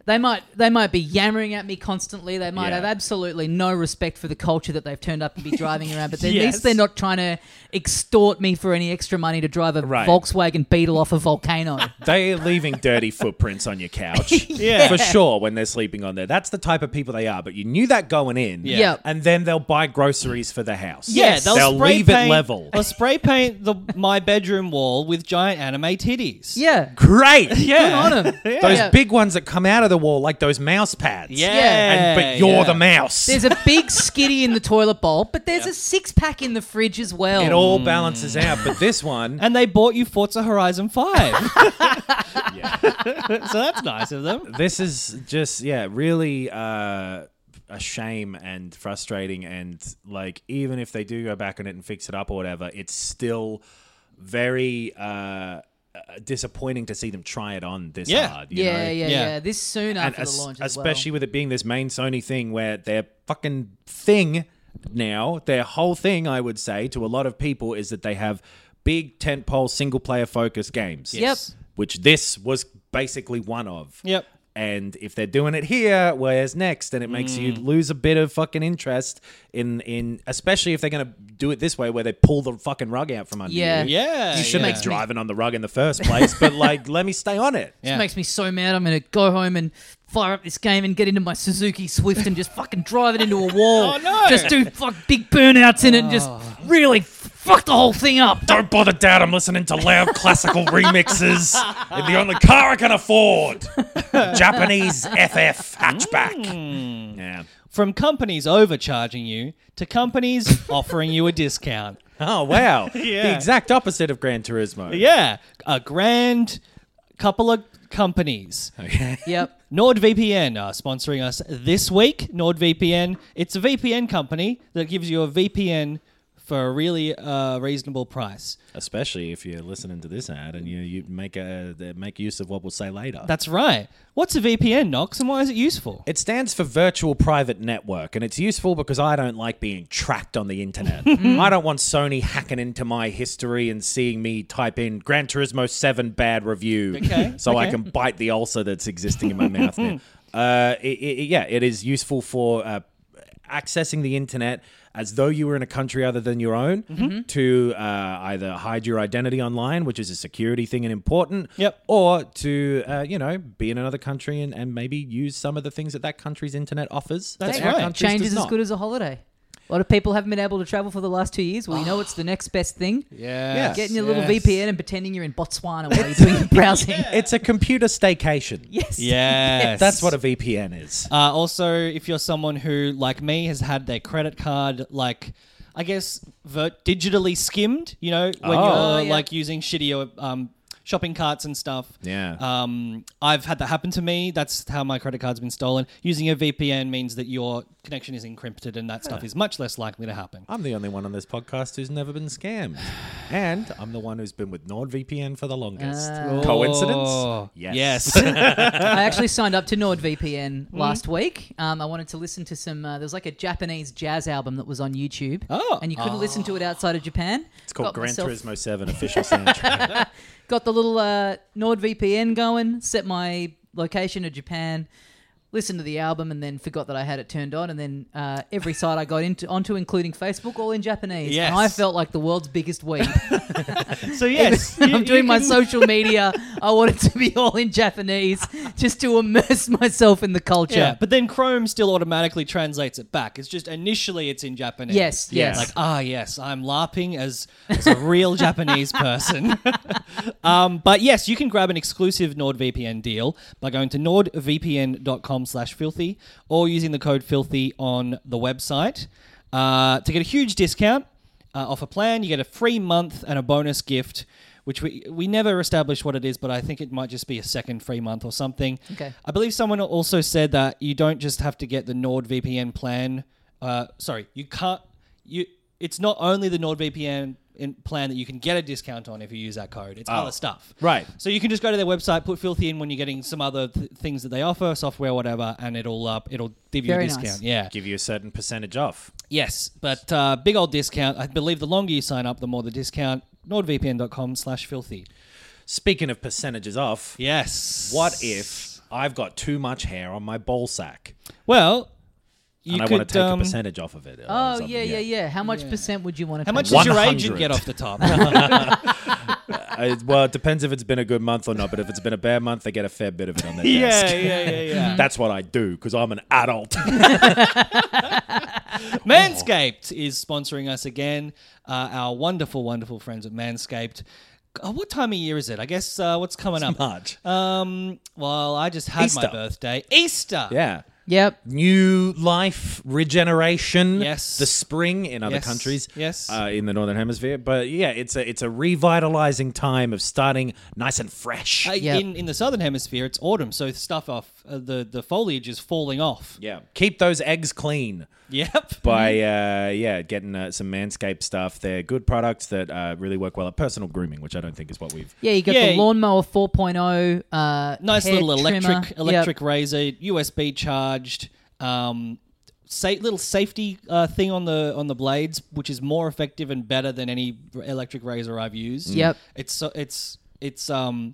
They might they might be yammering at me constantly. They might Yeah. have absolutely no respect for the culture that they've turned up and be driving around. But at Yes. least they're not trying to extort me for any extra money to drive a Right. Volkswagen Beetle off a volcano. They're leaving dirty footprints on your couch. Yeah. For sure, when they're sleeping on there. That's the type of people they are. But you knew that going in. Yeah. Yep. And then they'll buy groceries for the house. Yeah, they'll, They'll spray leave paint, it level. They'll spray paint the my bedroom wall with giant anime titties. Yeah, Great. Yeah. good on them. Those Yeah. big ones that come out of the wall, like those mouse pads. Yeah. And, but you're yeah. the mouse. There's a big skitty in the toilet bowl, but there's a six pack in the fridge as well. It all balances out. But this one, And they bought you Forza Horizon five. So that's nice of them. this is just, yeah, really uh, a shame and frustrating. And, like, even if they do go back on it and fix it up or whatever, it's still very uh, disappointing to see them try it on this Yeah. hard. You yeah, know? yeah, Yeah. yeah, This soon And after es- the launch, as especially well. with it being this main Sony thing where their fucking thing now, their whole thing, I would say, to a lot of people is that they have big tentpole single player focused games. Yep. Which this was basically one of. Yep. And if they're doing it here, where's next? And it makes you lose a bit of fucking interest in, in especially if they're going to do it this way where they pull the fucking rug out from under Yeah. you. Yeah. You shouldn't yeah. be driving on the rug in the first place, but like, let me stay on it. Yeah. This makes me so mad. I'm going to go home and fire up this game and get into my Suzuki Swift and just fucking drive it into a wall. Oh, no. Just do fuck big burnouts in it and just really fuck the whole thing up. Don't bother, Dad. I'm listening to loud classical remixes in the only car I can afford. Japanese F F hatchback. Yeah. From companies overcharging you to companies offering you a discount. Oh, wow. Yeah. The exact opposite of Gran Turismo. Yeah. A grand couple of companies. Yep. NordVPN are sponsoring us this week. NordVPN, it's a V P N company that gives you a V P N for a really uh, reasonable price. Especially if you're listening to this ad and you, you make a make use of what we'll say later. That's right. What's a V P N, Knox, and why is it useful? It stands for Virtual Private Network, and it's useful because I don't like being tracked on the internet. I don't want Sony hacking into my history and seeing me type in Gran Turismo seven bad review Okay, so I okay. can bite the ulcer that's existing in my mouth now. Uh, it, it, yeah, it is useful for uh, accessing the internet as though you were in a country other than your own to uh, either hide your identity online, which is a security thing and important, Yep. or to, uh, you know, be in another country and, and maybe use some of the things that that country's internet offers. That's that our right. country's Change does is as not. good as a holiday. A lot of people haven't been able to travel for the last two years. Well, you know it's the next best thing. Yeah. Getting your little V P N and pretending you're in Botswana while you're doing your browsing. It's a computer staycation. Yes. Yes. That's what a V P N is. Uh, also, if you're someone who, like me, has had their credit card, like, I guess, ver- digitally skimmed, you know, when Oh. you're, Yeah. like, using shitty um, shopping carts and stuff. Yeah. Um, I've had that happen to me. That's how my credit card's been stolen. Using a V P N means that your connection is encrypted and that stuff is much less likely to happen. I'm the only one on this podcast who's never been scammed. And I'm the one who's been with NordVPN for the longest. Coincidence? Oh, Yes. Yes. I actually signed up to NordVPN last week. Um, I wanted to listen to some. Uh, there was like a Japanese jazz album that was on YouTube. Oh. and you couldn't listen to it outside of Japan. It's called Got Gran myself- Turismo seven official soundtrack. Got the little uh, NordVPN going. Set my location to Japan. Listened to the album and then forgot that I had it turned on. And then uh, every site I got into onto, including Facebook, all in Japanese. Yes. And I felt like the world's biggest weeb. So, yes. I'm you- doing you my can- social media. I want it to be all in Japanese just to immerse myself in the culture. Yeah, but then Chrome still automatically translates it back. It's just initially it's in Japanese. Yes, yes. Like, ah, yes, I'm LARPing as, as a real Japanese person. um, but yes, you can grab an exclusive NordVPN deal by going to nordvpn.com slash filthy or using the code filthy on the website. Uh, to get a huge discount uh, off a plan, you get a free month and a bonus gift, which we we never established what it is, but I think it might just be a second free month or something. Okay. I believe someone also said that you don't just have to get the NordVPN plan. Uh, sorry, you can't. You it's not only the NordVPN in plan that you can get a discount on if you use that code. It's other stuff. Right. So you can just go to their website, put filthy in when you're getting some other th- things that they offer, software, whatever, and it'll uh, it'll give you Very a nice. discount. Yeah. Give you a certain percentage off. Yes, but uh, big old discount. I believe the longer you sign up, the more the discount. NordVPN.com slash filthy. Speaking of percentages off, Yes. what if I've got too much hair on my ball sack. Well, you and I could want to take um, a percentage off of it. or Oh, something, yeah, yeah, yeah. How much percent would you want to How much take? does your one agent hundred. get off the top? Uh, well, it depends if it's been a good month or not, but if it's been a bad month, they get a fair bit of it on their yeah, desk. yeah, yeah, yeah. That's what I do because I'm an adult. Manscaped is sponsoring us again. Uh, our wonderful, wonderful friends at Manscaped. Uh, what time of year is it? I guess uh, what's coming up? March. Um, well, I just had my Easter. birthday. Easter. Yeah. Yep. New life, regeneration. Yes. The spring in other Yes. countries. Yes. Uh, in the northern hemisphere. But yeah, it's a it's a revitalizing time of starting nice and fresh. Uh, Yep. in, in the southern hemisphere, it's autumn, so stuff off uh, the the foliage is falling off. yeah. Keep those eggs clean. Yep. By uh, yeah, getting uh, some Manscaped stuff. They're good products that uh, really work well at personal grooming, which I don't think is what we've. Yeah, you got Yeah. the lawnmower four point oh. Uh, Nice hair little trimmer. electric Yep. electric razor, U S B charged. Um, sa- little safety uh, thing on the on the blades, which is more effective and better than any r- electric razor I've used. Yep. It's so it's it's um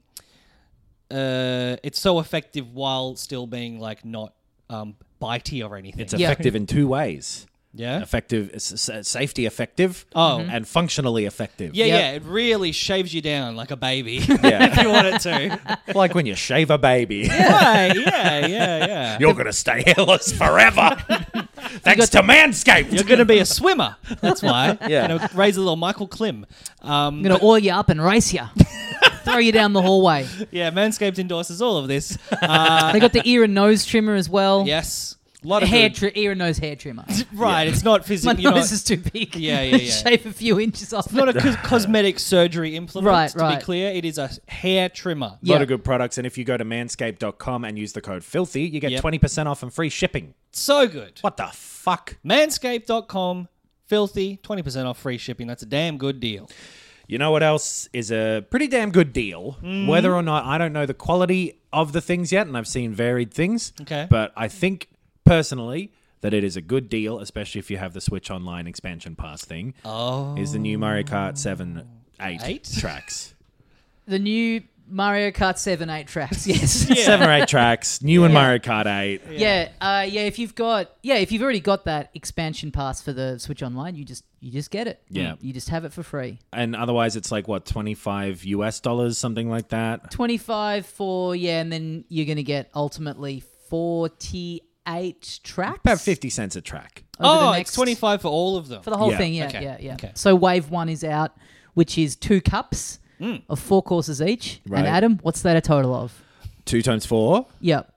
uh it's so effective while still being like not um bitey or anything. It's Yeah. effective in two ways. yeah. Effective, s- s- safety effective. Oh. and functionally effective. Yeah, Yep. yeah, it really shaves you down like a baby Yeah. if you want it to. Like when you shave a baby. Right, yeah, yeah, yeah. You're going to stay hairless forever. Thanks to Manscaped. You're going to be a swimmer. That's why. Yeah. Going to raise a little Michael Klim. Um, I'm going to oil you up and race you. Throw you down the hallway. yeah, Manscaped endorses all of this. Uh, They got the ear and nose trimmer as well. yes. A A lot of hair good- tri- ear and nose hair trimmer. Right, it's not My physical. nose is too big. Yeah, yeah, yeah. Shave a few inches off. It's not a cos- cosmetic surgery implement, Right, to right. be clear. It is a hair trimmer. A Yeah. lot of good products. And if you go to manscaped dot com and use the code filthy, you get Yep. twenty percent off and free shipping. So good. What the fuck? manscaped dot com, filthy, twenty percent off free shipping. That's a damn good deal. You know what else is a pretty damn good deal? Mm-hmm. Whether or not, I don't know the quality of the things yet, and I've seen varied things. Okay. But I think, personally, that it is a good deal, especially if you have the Switch Online expansion pass thing, Oh. is the new Mario Kart seven, eight, Eight? tracks. The new Mario Kart seven, eight tracks. Yes. Yeah. Seven or eight tracks, new in Mario Kart eight. Yeah, uh, yeah. If you've got, yeah, if you've already got that expansion pass for the Switch Online, you just, you just get it. Yeah. you just have it for free. And otherwise, it's like, what, twenty-five U S dollars, something like that? Twenty-five for yeah, and then you're gonna get ultimately forty-eight tracks. About fifty cents a track. over the Oh, next- it's twenty-five for all of them. for the whole Yeah. thing. Yeah, Okay. yeah, yeah. Okay. So Wave One is out, which is two cups of four courses each. Right. And Adam, what's that a total of? Two times four? Yep.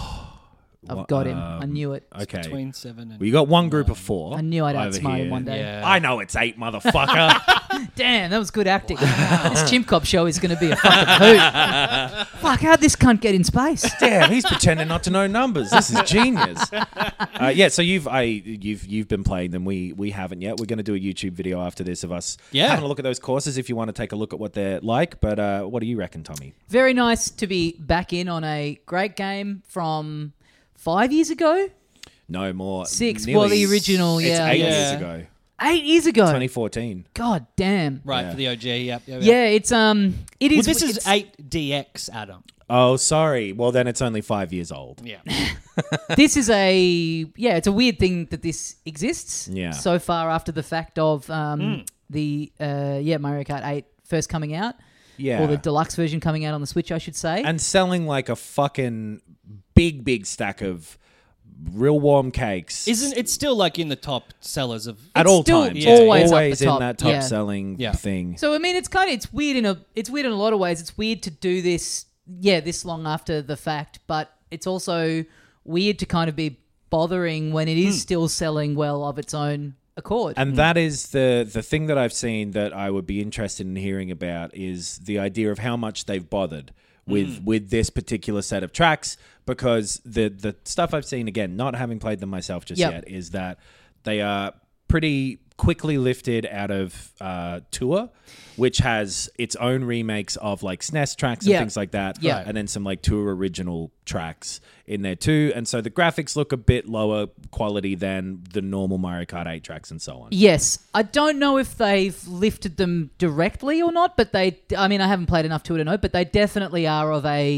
I've got him. I knew it. Okay. Between seven and... Well, you got one group of four. I knew I'd over outsmart him here. one day. Yeah. I know it's eight, motherfucker. Damn, that was good acting. This Chimp Cop show is going to be a fucking hoot. Fuck, how'd this cunt get in space? Damn, he's pretending not to know numbers. This is genius. Uh, yeah, so you've I you've you've been playing them. We we haven't yet. We're going to do a YouTube video after this of us Yeah. having a look at those courses if you want to take a look at what they're like. But uh, what do you reckon, Tommy? Very nice to be back in on a great game from five years ago? No more. Six. Nearly- Well, the original, It's yeah. eight Yeah. years ago. Eight years ago. twenty fourteen. God damn. Right, Yeah. for the O G, yep. yep, yep. Yeah, it's um, it is. Well, this is it's- eight D X, Adam. Oh, sorry. Well, then it's only five years old. Yeah. This is a yeah, it's a weird thing that this exists. Yeah. So far after the fact of um Hmm. the uh yeah Mario Kart eight first coming out, Yeah. or the deluxe version coming out on the Switch, I should say. And selling like a fucking big, big stack of real warm cakes. Isn't it still like in the top sellers of... at It's all still times. Yeah. always up always the top, in that top yeah. selling Yeah. thing. So I mean, it's kind of it's weird in a it's weird in a lot of ways. It's weird to do this, yeah, this long after the fact, but it's also weird to kind of be bothering when it is Hmm. still selling well of its own accord. And that is the the thing that I've seen that I would be interested in hearing about is the idea of how much they've bothered with with this particular set of tracks, because the the stuff I've seen, again, not having played them myself just Yep. yet, is that they are pretty quickly lifted out of uh, Tour, which has its own remakes of like S N E S tracks and Yeah. things like that, Yeah. and then some like Tour original tracks in there too. And so the graphics look a bit lower quality than the normal Mario Kart eight tracks and so on. Yes, I don't know if they've lifted them directly or not, but they. I mean, I haven't played enough to it to know, but they definitely are of a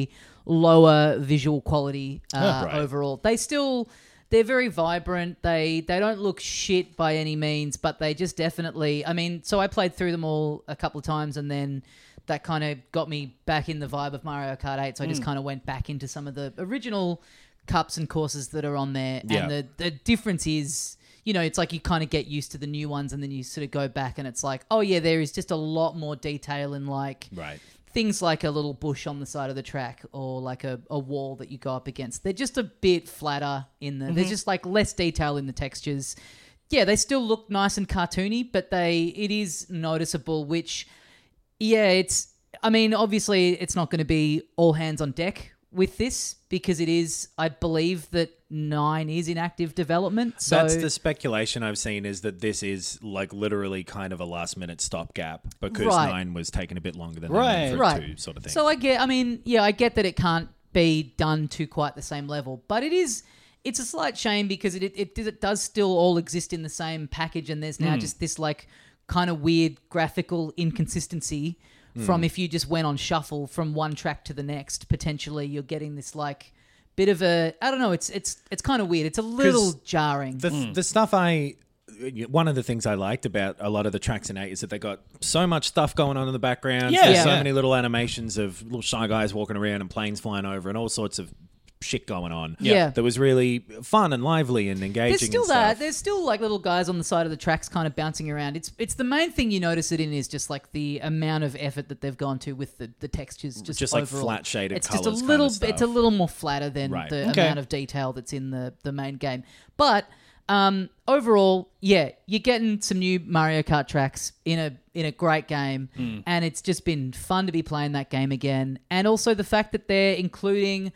lower visual quality uh, right. overall. They still they're very vibrant. They they don't look shit by any means, but they just definitely. I mean, so I played through them all a couple of times, and then that kind of got me back in the vibe of Mario Kart eight. So I just Mm. kind of went back into some of the original cups and courses that are on there, Yeah. and the the difference is. You know, it's like you kind of get used to the new ones and then you sort of go back and it's like, oh, yeah, there is just a lot more detail in like Right. things like a little bush on the side of the track or like a, a wall that you go up against. They're just a bit flatter in the... There's just like less detail in the textures. Yeah, they still look nice and cartoony, but they it is noticeable, which, yeah, it's... I mean, obviously, it's not going to be all hands on deck with this because it is, I believe that nine is in active development. So That's the speculation I've seen is that this is like literally kind of a last minute stopgap because Right. nine was taking a bit longer than Right. nine for Right. two sort of thing. So I get, I mean, yeah, I get that it can't be done to quite the same level, but it is, it's a slight shame because it, it, it, it does still all exist in the same package and there's Hmm. now just this like kind of weird graphical inconsistency Hmm. from if you just went on shuffle from one track to the next, potentially you're getting this like bit of a, I don't know, it's, it's, it's kind of weird. It's a little jarring. The, the stuff I, one of the things I liked about a lot of the tracks in eight is that they got so much stuff going on in the background. Yeah. There's Yeah. so many little animations of little shy guys walking around and planes flying over and all sorts of shit going on. Yeah. That was really fun and lively and engaging. There's still and that. stuff. There's still like little guys on the side of the tracks kind of bouncing around. It's it's the main thing you notice it in is just like the amount of effort that they've gone to with the, the textures. Just, Just, like, overall. flat shaded It's just a colours kind little. of stuff. It's a little more flatter than Right. the Okay. amount of detail that's in the the main game. But um, overall, yeah, you're getting some new Mario Kart tracks in a in a great game, and it's just been fun to be playing that game again. And also the fact that they're including.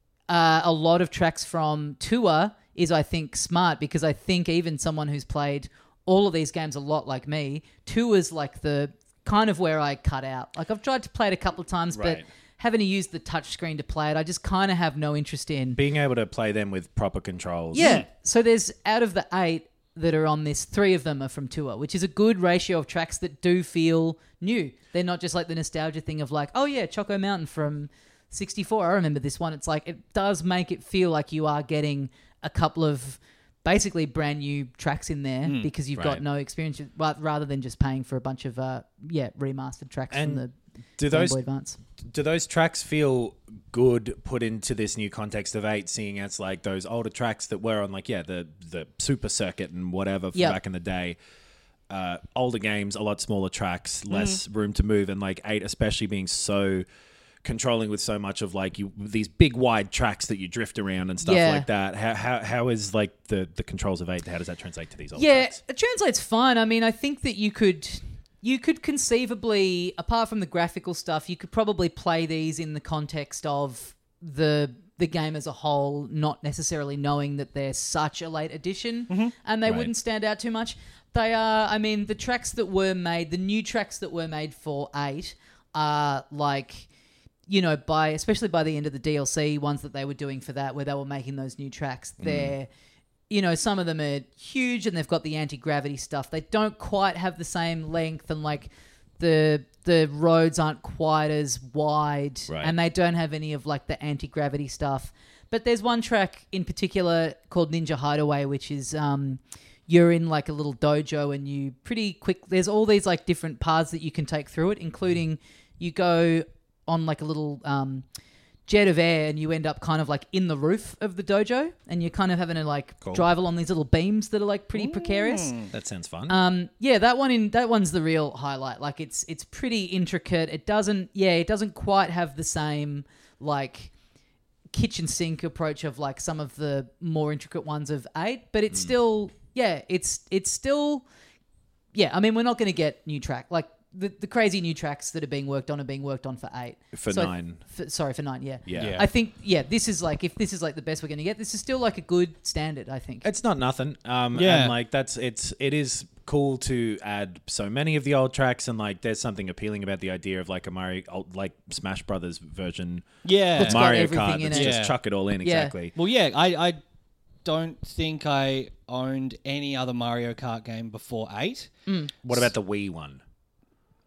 Uh, a lot of tracks from Tour is, I think, smart because I think even someone who's played all of these games a lot like me, Tour's like the kind of where I cut out. Like I've tried to play it a couple of times, but Right. having to use the touch screen to play it, I just kind of have no interest in. Being able to play them with proper controls. Yeah. So there's out of the eight that are on this, three of them are from Tour, which is a good ratio of tracks that do feel new. They're not just like the nostalgia thing of like, oh yeah, Choco Mountain from sixty-four. I remember this one. It's like it does make it feel like you are getting a couple of basically brand new tracks in there because you've got right. no experience with, ra- rather than just paying for a bunch of uh yeah remastered tracks And from the Do Game those Boy Advance. do those tracks feel good put into this new context of eight, seeing as like those older tracks that were on like yeah the the Super Circuit and whatever from Yep. back in the day? Uh, older games, a lot smaller tracks, less room to move, and like eight especially being so controlling with so much of like you these big wide tracks that you drift around and stuff Yeah. like that. How how how is like the the controls of eight? How does that translate to these old Yeah, tracks? it translates fine. I mean, I think that you could you could conceivably, apart from the graphical stuff, you could probably play these in the context of the the game as a whole, not necessarily knowing that they're such a late edition and they Right. wouldn't stand out too much. They are, I mean, the tracks that were made, the new tracks that were made for eight are like, you know, by especially by the end of the D L C ones that they were doing for that, where they were making those new tracks, they're, you know, some of them are huge and they've got the anti-gravity stuff. They don't quite have the same length and like the the roads aren't quite as wide Right. and they don't have any of like the anti-gravity stuff. But there's one track in particular called Ninja Hideaway, which is um, you're in like a little dojo and you pretty quick. There's all these like different paths that you can take through it, including you go on like a little um, jet of air and you end up kind of like in the roof of the dojo and you're kind of having to like Cool. drive along these little beams that are like pretty precarious. That sounds fun. Um, yeah, that one in that one's the real highlight. Like it's it's pretty intricate. It doesn't yeah, it doesn't quite have the same like kitchen sink approach of like some of the more intricate ones of eight, but it's still yeah, it's it's still yeah. I mean, we're not going to get new track like. The, the crazy new tracks that are being worked on are being worked on for eight. For So- nine. For, sorry, for nine, yeah. Yeah. Yeah. I think, yeah, this is like, if this is like the best we're going to get, this is still like a good standard, I think. It's not nothing. Um, Yeah. and like that's it's it is cool to add so many of the old tracks, and like there's something appealing about the idea of like a Mario old, like Smash Brothers version Yeah. It's got Mario everything Kart. in That's it. just Yeah. chuck it all in Yeah. exactly. Well, yeah, I, I don't think I owned any other Mario Kart game before eight. What about the Wii one?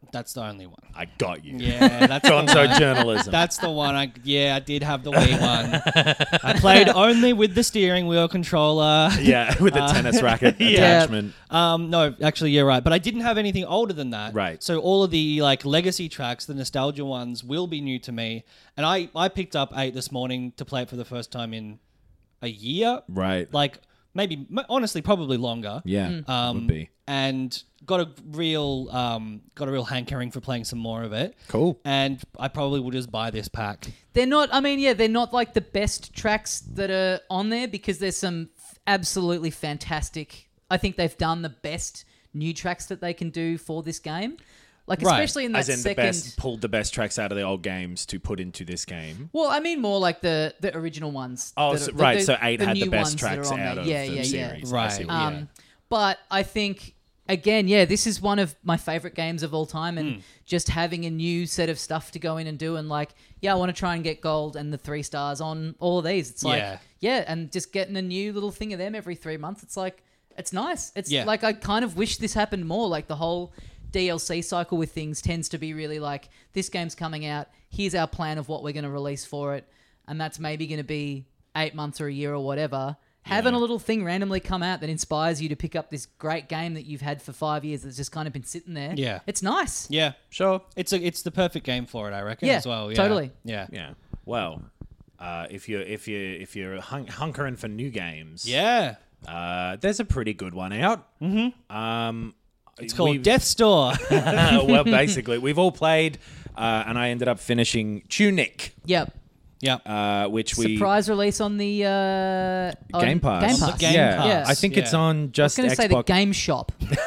That's the only one. I got you. Yeah, that's the Gonzo one. journalism. That's the one. I yeah, I did have the Wii one. I played only with the steering wheel controller. yeah, with the tennis racket yeah. attachment. Um, no, actually, you're right. But I didn't have anything older than that. Right. So all of the like legacy tracks, the nostalgia ones, will be new to me. And I I picked up eight this morning to play it for the first time in a year. Right. Like maybe, honestly, probably longer. Yeah, Um, would be. And got a real um, got a real hankering for playing some more of it. Cool. And I probably will just buy this pack. They're not, I mean, yeah, they're not like the best tracks that are on there because there's some f- absolutely fantastic. I think they've done the best new tracks that they can do for this game. Like, Right. especially in that As in second. the best, pulled the best tracks out of the old games to put into this game. Well, I mean more like the, the original ones. Oh, that so- are- right, the- so eight had the new best ones that tracks are on out there. of yeah, the yeah, yeah. series. Right. I see, Yeah. Um, But I think, again, yeah, this is one of my favorite games of all time, and Hmm. just having a new set of stuff to go in and do, and like, yeah, I want to try and get gold and the three stars on all of these. It's like, Yeah. yeah, and just getting a new little thing of them every three months. It's like, it's nice. It's Yeah. like, I kind of wish this happened more. Like the whole D L C cycle with things tends to be really like, this game's coming out, here's our plan of what we're going to release for it, and that's maybe going to be eight months or a year or whatever. Having a little thing randomly come out that inspires you to pick up this great game that you've had for five years that's just kind of been sitting there. Yeah. It's nice. Yeah. Sure. It's a it's the perfect game for it, I reckon, Yeah, as well. Yeah. totally. Yeah. Yeah. Well, uh, if you're if you if you're hun- hunkering for new games, Yeah. uh, there's a pretty good one out. Mm-hmm. Um, It's called Death's Door. well, basically, we've all played, uh, and I ended up finishing Tunic, Yep. yeah. uh, which we Surprise release on the uh, on Game Pass. Game On the Pass. Game yeah, Pass. I think it's Yeah. on I was just going to say the Xbox. Game Shop.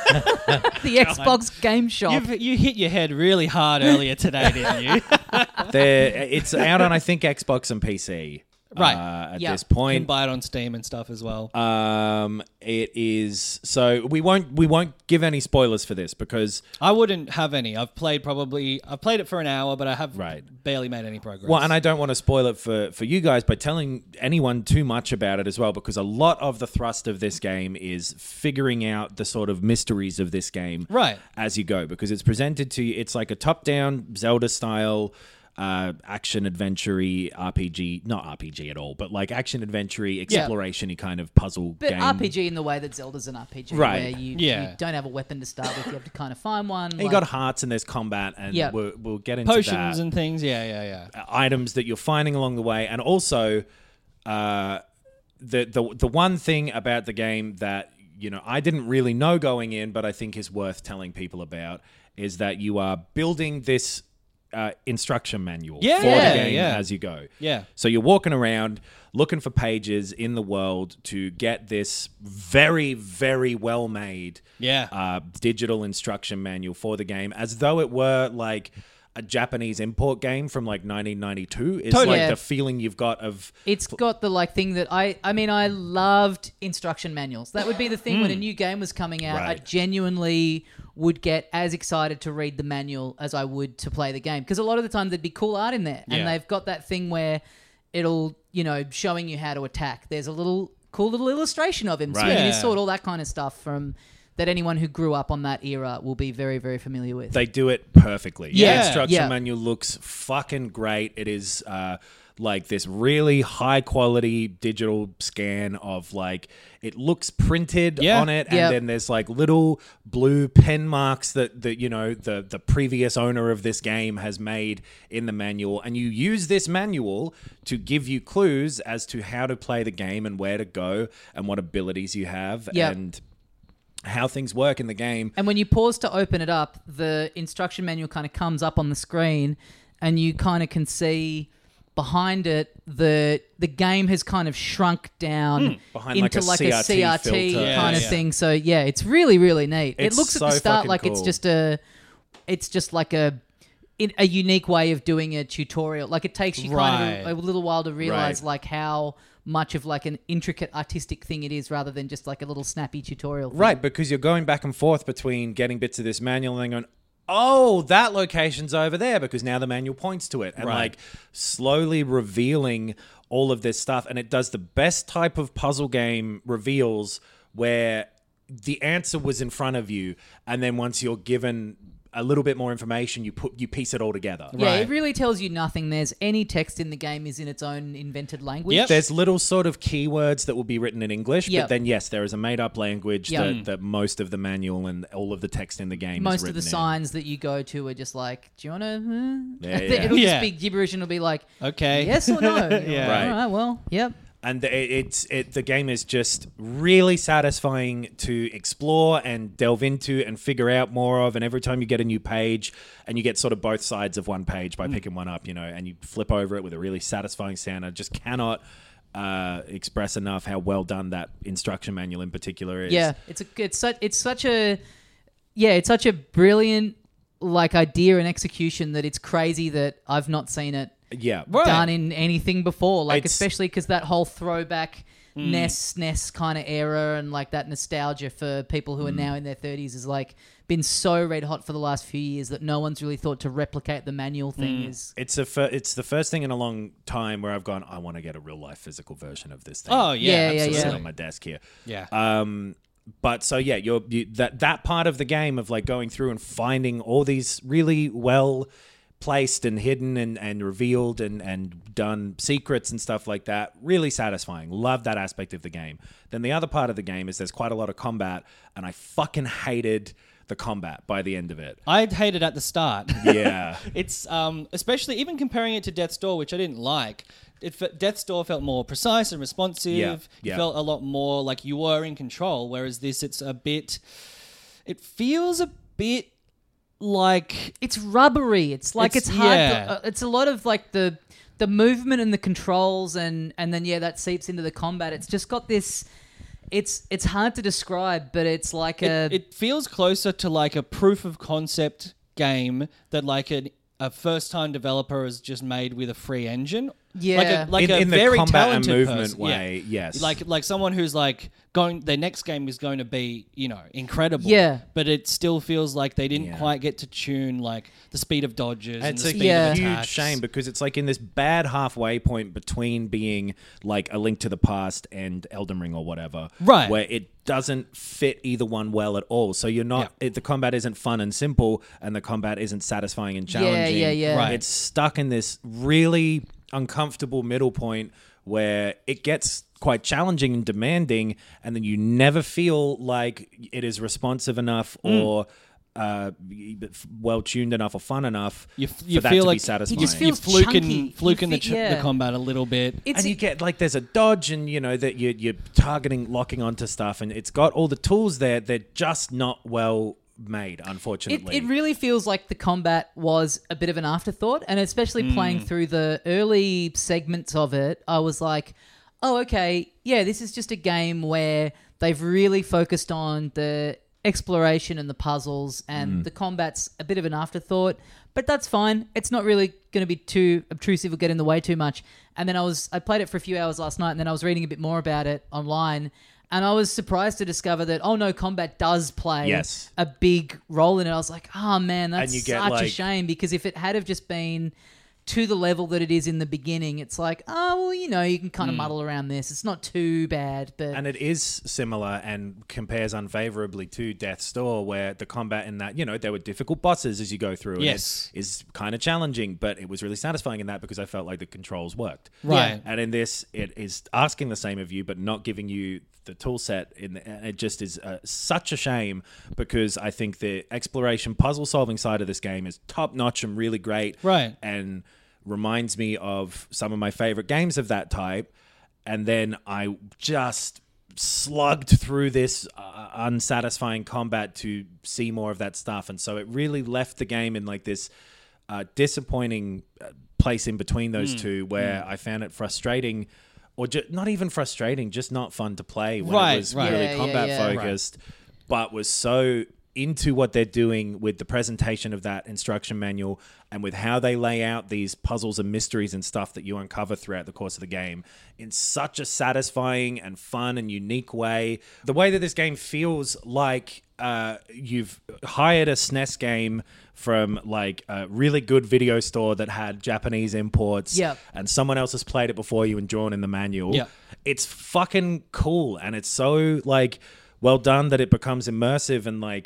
the Xbox Game Shop. You've, you hit your head really hard earlier today, didn't you? There- it's out on I think Xbox and P C. Right. uh, at Yeah. this You can point. buy it on Steam and stuff as well. Um, it is so we won't we won't give any spoilers for this because I wouldn't have any. I've played probably... I've played it for an hour, but I have Right. barely made any progress. well, and I don't want to spoil it for for you guys by telling anyone too much about it as well, because a lot of the thrust of this game is figuring out the sort of mysteries of this game Right. as you go, because it's presented to you. It's like a top-down Zelda style. Uh, action adventure R P G, not R P G at all, but like action adventure exploration-y kind of puzzle But game. R P G in the way that Zelda's an R P G, Right. where you, Yeah. you don't have a weapon to start with, you have to kind of find one. And you like- got hearts and there's combat, and Yeah. we'll, we'll get into Potions that. and things. Yeah, yeah, yeah. items that you're finding along the way, and also uh, the the the one thing about the game that you know I didn't really know going in, but I think is worth telling people about, is that you are building this uh, instruction manual Yeah, for yeah, the game yeah. as you go. Yeah. So you're walking around looking for pages in the world to get this very, very well made Yeah. uh, digital instruction manual for the game, as though it were like a Japanese import game from like nineteen ninety-two. Is Totally. like Yeah. the feeling you've got of It's got the like thing that I I mean I loved instruction manuals. That would be the thing when a new game was coming out. I Right. genuinely would get as excited to read the manual as I would to play the game, because a lot of the time there'd be cool art in there, and Yeah. they've got that thing where it'll, you know, showing you how to attack. There's a little cool little illustration of him Right. swinging his Yeah. sword, all that kind of stuff from that anyone who grew up on that era will be very very familiar with. they do it perfectly. Yeah. The instruction Yeah. manual looks fucking great. It is uh, like this really high quality digital scan of like it looks printed Yeah. on it, and Yeah. then there's like little blue pen marks that that you know the the previous owner of this game has made in the manual, and you use this manual to give you clues as to how to play the game and where to go and what abilities you have Yeah. and how things work in the game. And when you pause to open it up, the instruction manual kind of comes up on the screen, and you kind of can see behind it the the game has kind of shrunk down Behind like into a like C R a T C R T filter. kind of Yeah. thing. So yeah, it's really really neat. It's it looks so at the start fucking like it's cool. just a it's just like a in a unique way of doing a tutorial. Like it takes you kind of a, a Right. little while to realize Right. like how much of like an intricate artistic thing it is, rather than just like a little snappy tutorial thing. Right, because you're going back and forth between getting bits of this manual and then going, oh, that location's over there, because now the manual points to it. And Right. like slowly revealing all of this stuff. And it does the best type of puzzle game reveals where the answer was in front of you. And then once you're given a little bit more information. You put you piece it all together. Yeah, Right. it really tells you nothing. There's any text in the game is in its own invented language. Yep. There's little sort of keywords that will be written in English, Yep. but then yes, there is a made-up language Yep. that, that most of the manual and all of the text in the game is Most written of the in. signs that you go to are just like, do you want to? Yeah, yeah. It'll Yeah. just be gibberish and it'll be like, Okay. yes or no. You're Yeah. like, Right. All right. Well, yep. And it, it's it the game is just really satisfying to explore and delve into and figure out more of. And every time you get a new page, and you get sort of both sides of one page by picking one up, you know, and you flip over it with a really satisfying sound. I just cannot uh, express enough how well done that instruction manual in particular is. Yeah, it's a it's such it's such a yeah, it's such a brilliant like idea and execution that it's crazy that I've not seen it yeah. Right. done in anything before. Like It's- especially because that whole throwback N E S, S N E S kind of era and like that nostalgia for people who are now in their thirties is like been so red hot for the last few years that no one's really thought to replicate the manual thing. Is It's a fir- it's the first thing in a long time where I've gone, I want to get a real life physical version of this thing. Oh Yeah, yeah, yeah, It's absolutely. sitting yeah. on my desk here. Yeah. Um, but so yeah, you're you, that that part of the game of like going through and finding all these really well placed and hidden and, and revealed and, and done secrets and stuff like that, really satisfying. Love that aspect of the game. Then the other part of the game is there's quite a lot of combat, and I fucking hated the combat by the end of it. I'd hate it at the start. Yeah. It's um, especially even comparing it to Death's Door, which I didn't like. It fe- Death's Door felt more precise and responsive. Yeah, It yeah. felt a lot more like you were in control. Whereas this, it's a bit. It feels a bit like it's rubbery. It's like It's- it's, hard. yeah. To, uh, it's a lot of like the the movement and the controls, and and then yeah, that seeps into the combat. It's just got this. It's it's hard to describe, but it's like a. it, it feels closer to like a proof of concept game that like an, a first time developer has just made with a free engine. Yeah. like a, like In- a in the very combat and talented movement person. way, Yeah. yes. Like like someone who's like going. Their next game is going to be you know incredible. Yeah. but it still feels like they didn't Yeah. quite get to tune like the speed of dodges and It's the a speed Yeah. of huge attacks. shame because it's like in this bad halfway point between being like A Link to the Past and Elden Ring or whatever, Right. Where it doesn't fit either one well at all. So you're not it, the combat isn't fun and simple, and the combat isn't satisfying and challenging. yeah, yeah. Right. It's stuck in this really uncomfortable middle point where it gets quite challenging and demanding, and then you never feel like it is responsive enough or uh, well tuned enough or fun enough You, f- for you that feel to like be satisfying. He just you're feels fluking, chunky. fluking You the, ch- fe- yeah. the combat a little bit. It's and you get like there's a dodge, and you know that you're, you're targeting, locking onto stuff, and it's got all the tools there. They're just not well made, It, unfortunately. it really feels like the combat was a bit of an afterthought, and especially playing through the early segments of it, I was like, oh, okay, yeah, this is just a game where they've really focused on the exploration and the puzzles, and the combat's a bit of an afterthought, but that's fine. It's not really going to be too obtrusive or get in the way too much. And then I was I played it for a few hours last night, and then I was reading a bit more about it online, and I was surprised to discover that, oh no, combat does play Yes. a big role in it. I was like, oh man, that's And you get, such a like- shame, because if it had have just been to the level that it is in the beginning, it's like, oh, well, you know, you can kind of muddle around this. It's not too bad, but and it is similar and compares unfavorably to Death's Door, where the combat in that, you know, there were difficult bosses as you go through. Yes. And it is kind of challenging, but it was really satisfying in that because I felt like the controls worked. Right. And in this, it is asking the same of you, but not giving you the tool set. In the, and it just is uh, such a shame, because I think the exploration, puzzle solving side of this game is top notch and really great. Right. And reminds me of some of my favorite games of that type. And then I just slugged through this uh, unsatisfying combat to see more of that stuff. And so it really left the game in like this uh, disappointing uh, place in between those two, where I found it frustrating, or ju- not even frustrating, just not fun to play when Right, it was right. really Yeah, yeah, combat yeah. focused, but was so into what they're doing with the presentation of that instruction manual and with how they lay out these puzzles and mysteries and stuff that you uncover throughout the course of the game in such a satisfying and fun and unique way. The way that this game feels like uh, you've hired a S N E S game from like a really good video store that had Japanese imports, Yep. and someone else has played it before you and drawn in the manual. Yep. It's fucking cool, and it's so like well done that it becomes immersive, and like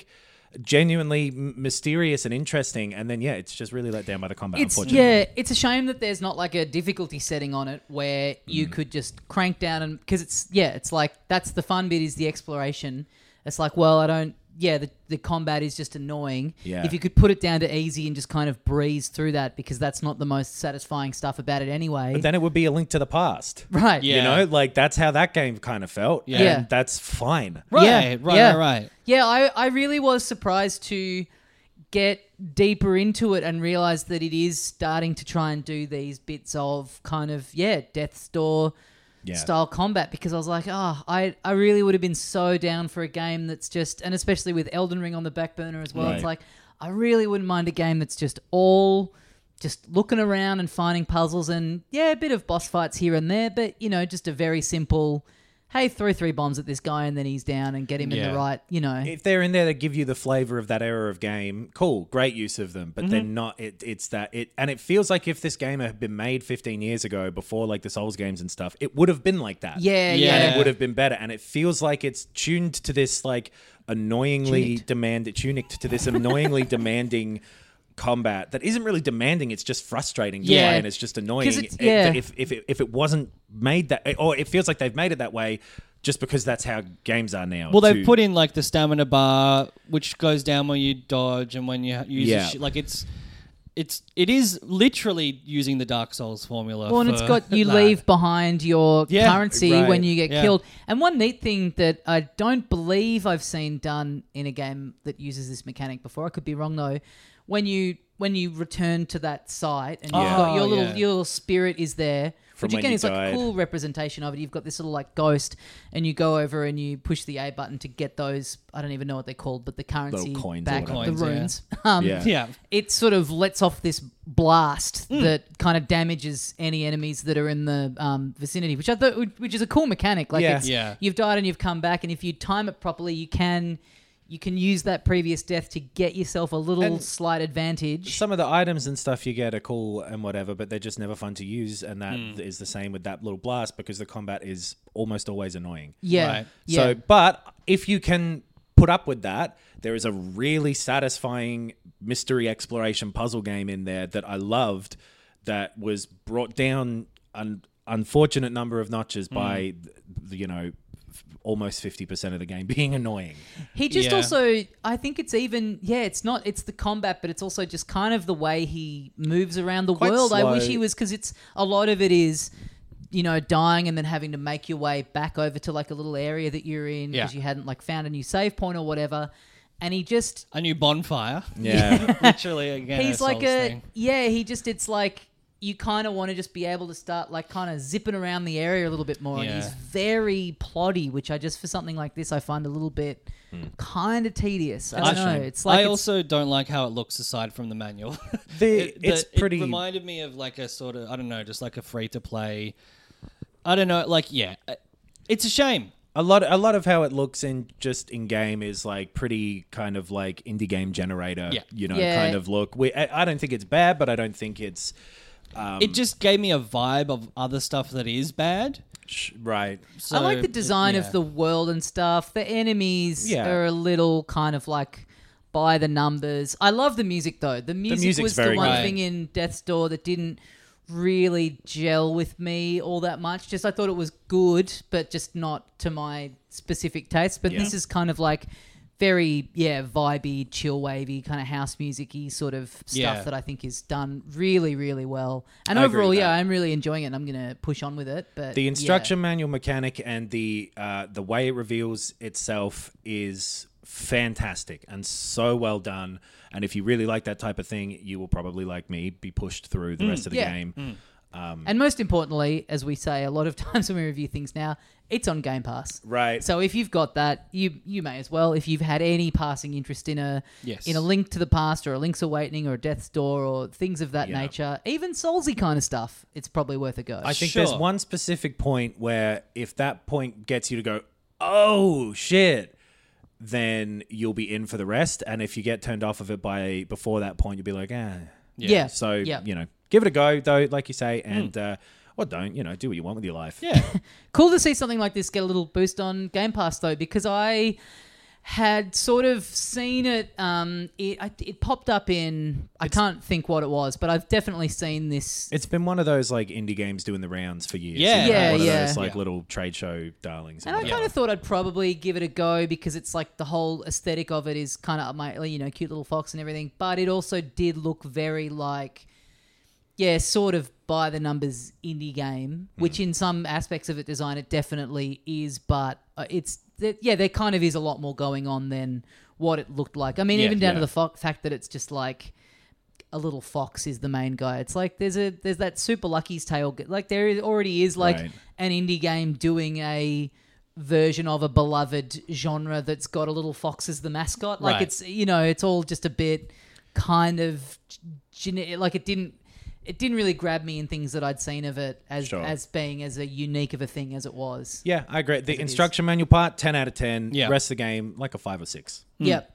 genuinely m- mysterious and interesting, and then yeah, it's just really let down by the combat. It's unfortunately, yeah, it's a shame that there's not like a difficulty setting on it where you Mm. could just crank down and because it's yeah, it's like that's the fun bit is the exploration. It's like well, I don't yeah, the the combat is just annoying. Yeah. If you could put it down to easy and just kind of breeze through that because that's not the most satisfying stuff about it anyway. But then it would be a Link to the Past. right. Yeah. You know, like that's how that game kind of felt. Yeah. and Yeah. that's fine. Right, Yeah, right, yeah. right, right. Yeah, I, I really was surprised to get deeper into it and realize that it is starting to try and do these bits of kind of, yeah, Death's Door Yeah. style combat because I was like, oh, I, I really would have been so down for a game that's just, and especially with Elden Ring on the back burner as well, Right. it's like, I really wouldn't mind a game that's just all just looking around and finding puzzles and, yeah, a bit of boss fights here and there, but, you know, just a very simple, hey, throw three bombs at this guy and then he's down and get him in Yeah. the right, you know. If they're in there that give you the flavor of that era of game, cool, great use of them. But Mm-hmm. they're not. It, it's that it, and it feels like if this game had been made fifteen years ago, before like the Souls games and stuff, it would have been like that. Yeah, Yeah. and yeah. it would have been better. And it feels like it's tuned to this like annoyingly Tunicked. demand, tunicked to this annoyingly demanding combat that isn't really demanding. It's just frustrating. to Yeah. play and it's just annoying. 'Cause it's- If- yeah. If if it, if it wasn't made that, or it feels like they've made it that way. Just because that's how games are now. Well, they've to- put in like the stamina bar, which goes down when you dodge and when you use Yeah. a sh- like it's it's it is literally using the Dark Souls formula. Well, and it's for got you that. leave behind your Yeah, currency right. when you get Yeah. killed. And one neat thing that I don't believe I've seen done in a game that uses this mechanic before, I could be wrong though, when you when you return to that site and you've Yeah. got your Oh, little yeah. your little spirit is there. From Which when again you is like a died. cool representation of it. You've got this little like ghost, and you go over and you push the A button to get those. I don't even know what they're called, but the currency coins or back, whatever. the Coins, yeah. runes. Um, Yeah. Yeah. it sort of lets off this blast that kind of damages any enemies that are in the um, vicinity, which I thought, which is a cool mechanic. Like, Yeah. it's, Yeah. you've died and you've come back, and if you time it properly, you can you can use that previous death to get yourself a little And slight advantage. Some of the items and stuff you get are cool and whatever, but they're just never fun to use, and that is the same with that little blast because the combat is almost always annoying. yeah, Right. yeah. So, but if you can put up with that, there is a really satisfying mystery exploration puzzle game in there that I loved that was brought down an unfortunate number of notches by, the, you know, f- almost fifty percent of the game being annoying. He just Yeah. also, I think it's even, yeah, it's not, it's the combat, but it's also just kind of the way he moves around the Quite world. I wish slow. he was, because it's, a lot of it is, you know, dying and then having to make your way back over to like a little area that you're in because Yeah. you hadn't like found a new save point or whatever. And he just, A new bonfire. Yeah. Literally again. he's a like Souls a, thing. yeah, he just, it's like, you kind of want to just be able to start like kind of zipping around the area a little bit more. And Yeah. he's very ploddy, which I just, for something like this, I find a little bit kind of tedious. I don't know. It's like, I it's- also don't like how it looks aside from the manual. The- It- it's the- pretty- It reminded me of like a sort of I don't know, just like a free to play. I don't know, like yeah, uh, it's a shame. A lot, a lot of how it looks in just in game is like pretty kind of like indie game generator, Yeah. you know, Yeah. kind of look. We, I, I don't think it's bad, but I don't think it's um, It just gave me a vibe of other stuff that is bad. sh- right. So, I like the design yeah. of the world and stuff. The enemies Yeah. are a little kind of like by the numbers. I love the music though. The music music's was the very one good. thing in Death's Door that didn't really gel with me all that much. Just I thought it was good, but just not to my specific taste. But Yeah. this is kind of like very, yeah, vibey, chill wavy, kind of house music-y sort of stuff Yeah. that I think is done really, really well. And I agree overall, with yeah, that. I'm really enjoying it and I'm going to push on with it. But The yeah. instruction manual mechanic and the uh, the way it reveals itself is fantastic and so well done. And if you really like that type of thing, you will probably, like me, be pushed through the rest of the yeah. game. And most importantly, as we say a lot of times when we review things now, it's on Game Pass. Right. So if you've got that, you you may as well. If you've had any passing interest in a Yes. in a Link to the Past or a Link's Awakening or a Death's Door or things of that Yeah. nature, even Soulsy kind of stuff, it's probably worth a go. I think Sure. there's one specific point where if that point gets you to go, oh shit, then you'll be in for the rest. And if you get turned off of it by before that point, you'll be like, ah. yeah. So yeah. you know, give it a go though, like you say, and uh, or don't, you know, do what you want with your life. Yeah. Cool to see something like this get a little boost on Game Pass though, because I had sort of seen it. Um, it I- it popped up in. I can't think what it was, but I've definitely seen this. It's been one of those like indie games doing the rounds for years. Yeah. You know, Yeah, one yeah. of those like Yeah. little trade show darlings. And I whatnot. kind of thought I'd probably give it a go because it's like the whole aesthetic of it is kind of up my, you know, cute little fox and everything. But it also did look very like, yeah, sort of by the numbers indie game, which in some aspects of it design it definitely is. But uh, it's th- yeah, there kind of is a lot more going on than what it looked like. I mean, Yeah, even down to yeah. the fo- fact that it's just like a little fox is the main guy. It's like there's a there's that Super Lucky's Tale. g- Like there is, already is like Right. an indie game doing a version of a beloved genre that's got a little fox as the mascot. Like Right. it's you know it's all just a bit kind of gene- like it didn't it didn't really grab me in things that I'd seen of it as Sure. as being as a unique of a thing as it was. Yeah, I agree. The it is. instruction manual part, ten out of ten. Yeah. Rest of the game, like a five or six. Yep.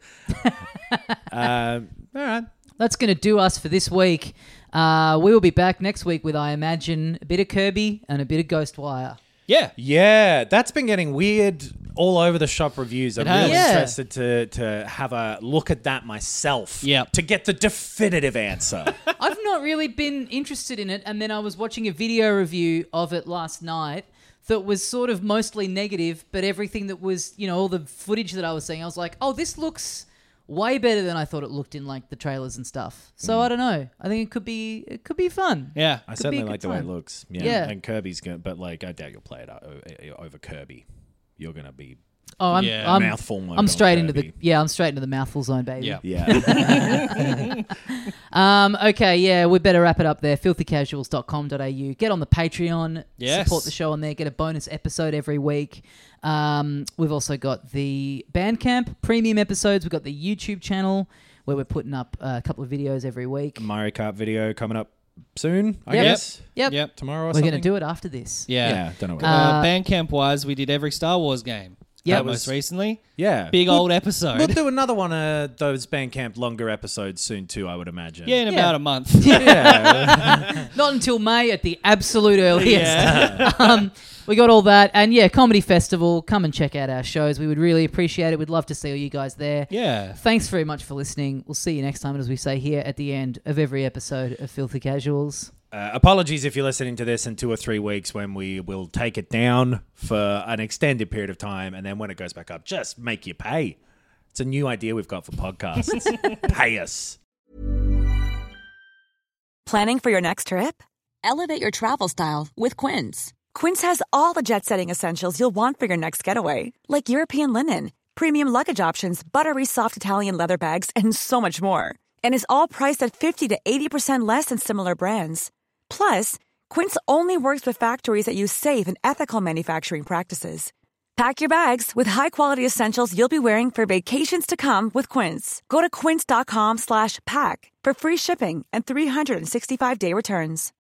Um, all right. That's going to do us for this week. Uh, we will be back next week with, I imagine, a bit of Kirby and a bit of Ghostwire. Yeah. Yeah, that's been getting weird all over the shop reviews. I'm It has. really Yeah. interested to to have a look at that myself. Yep. To get the definitive answer. I've not really been interested in it, and then I was watching a video review of it last night that was sort of mostly negative, but everything that was, you know, all the footage that I was seeing, I was like, oh, this looks way better than I thought it looked in like the trailers and stuff. So I don't know. I think it could be it could be fun. Yeah. I Could certainly be a good like the way it time. looks. Yeah. Yeah. And Kirby's going to, but like, I doubt you'll play it o- over Kirby. You're going to be Oh, I'm Yeah. I'm, mouthful mode I'm on straight into the Kirby. yeah, I'm straight into the mouthful zone, baby. Yeah. Yeah. Um, okay, yeah, we better wrap it up there. filthy casuals dot com dot a u. Get on the Patreon. Yes. Support the show on there. Get a bonus episode every week. Um, we've also got the Bandcamp premium episodes. We've got the YouTube channel where we're putting up a couple of videos every week. Mario Kart video coming up soon, I Yep. guess. Yep. Yep. Tomorrow or We're something. going to do it after this. Yeah. Yeah, don't know what. Uh, Uh, Bandcamp wise, we did every Star Wars game. Yep. Uh, most recently. yeah. Big We'll- old episode. We'll do another one of those Bandcamp longer episodes soon too, I would imagine. yeah, in Yeah. about a month. Yeah. Not until May at the absolute earliest. Yeah. um, we got all that. And yeah, Comedy Festival. Come and check out our shows. We would really appreciate it. We'd love to see all you guys there. Yeah. Thanks very much for listening. We'll see you next time, as we say here at the end of every episode of Filthy Casuals. Uh, apologies if you're listening to this in two or three weeks when we will take it down for an extended period of time, and then when it goes back up, just make you pay. It's a new idea we've got for podcasts. Pay us. Planning for your next trip? Elevate your travel style with Quince. Quince has all the jet-setting essentials you'll want for your next getaway, like European linen, premium luggage options, buttery soft Italian leather bags, and so much more. And is all priced at fifty to eighty percent less than similar brands. Plus, Quince only works with factories that use safe and ethical manufacturing practices. Pack your bags with high-quality essentials you'll be wearing for vacations to come with Quince. Go to quince.com slash pack for free shipping and three sixty-five day returns.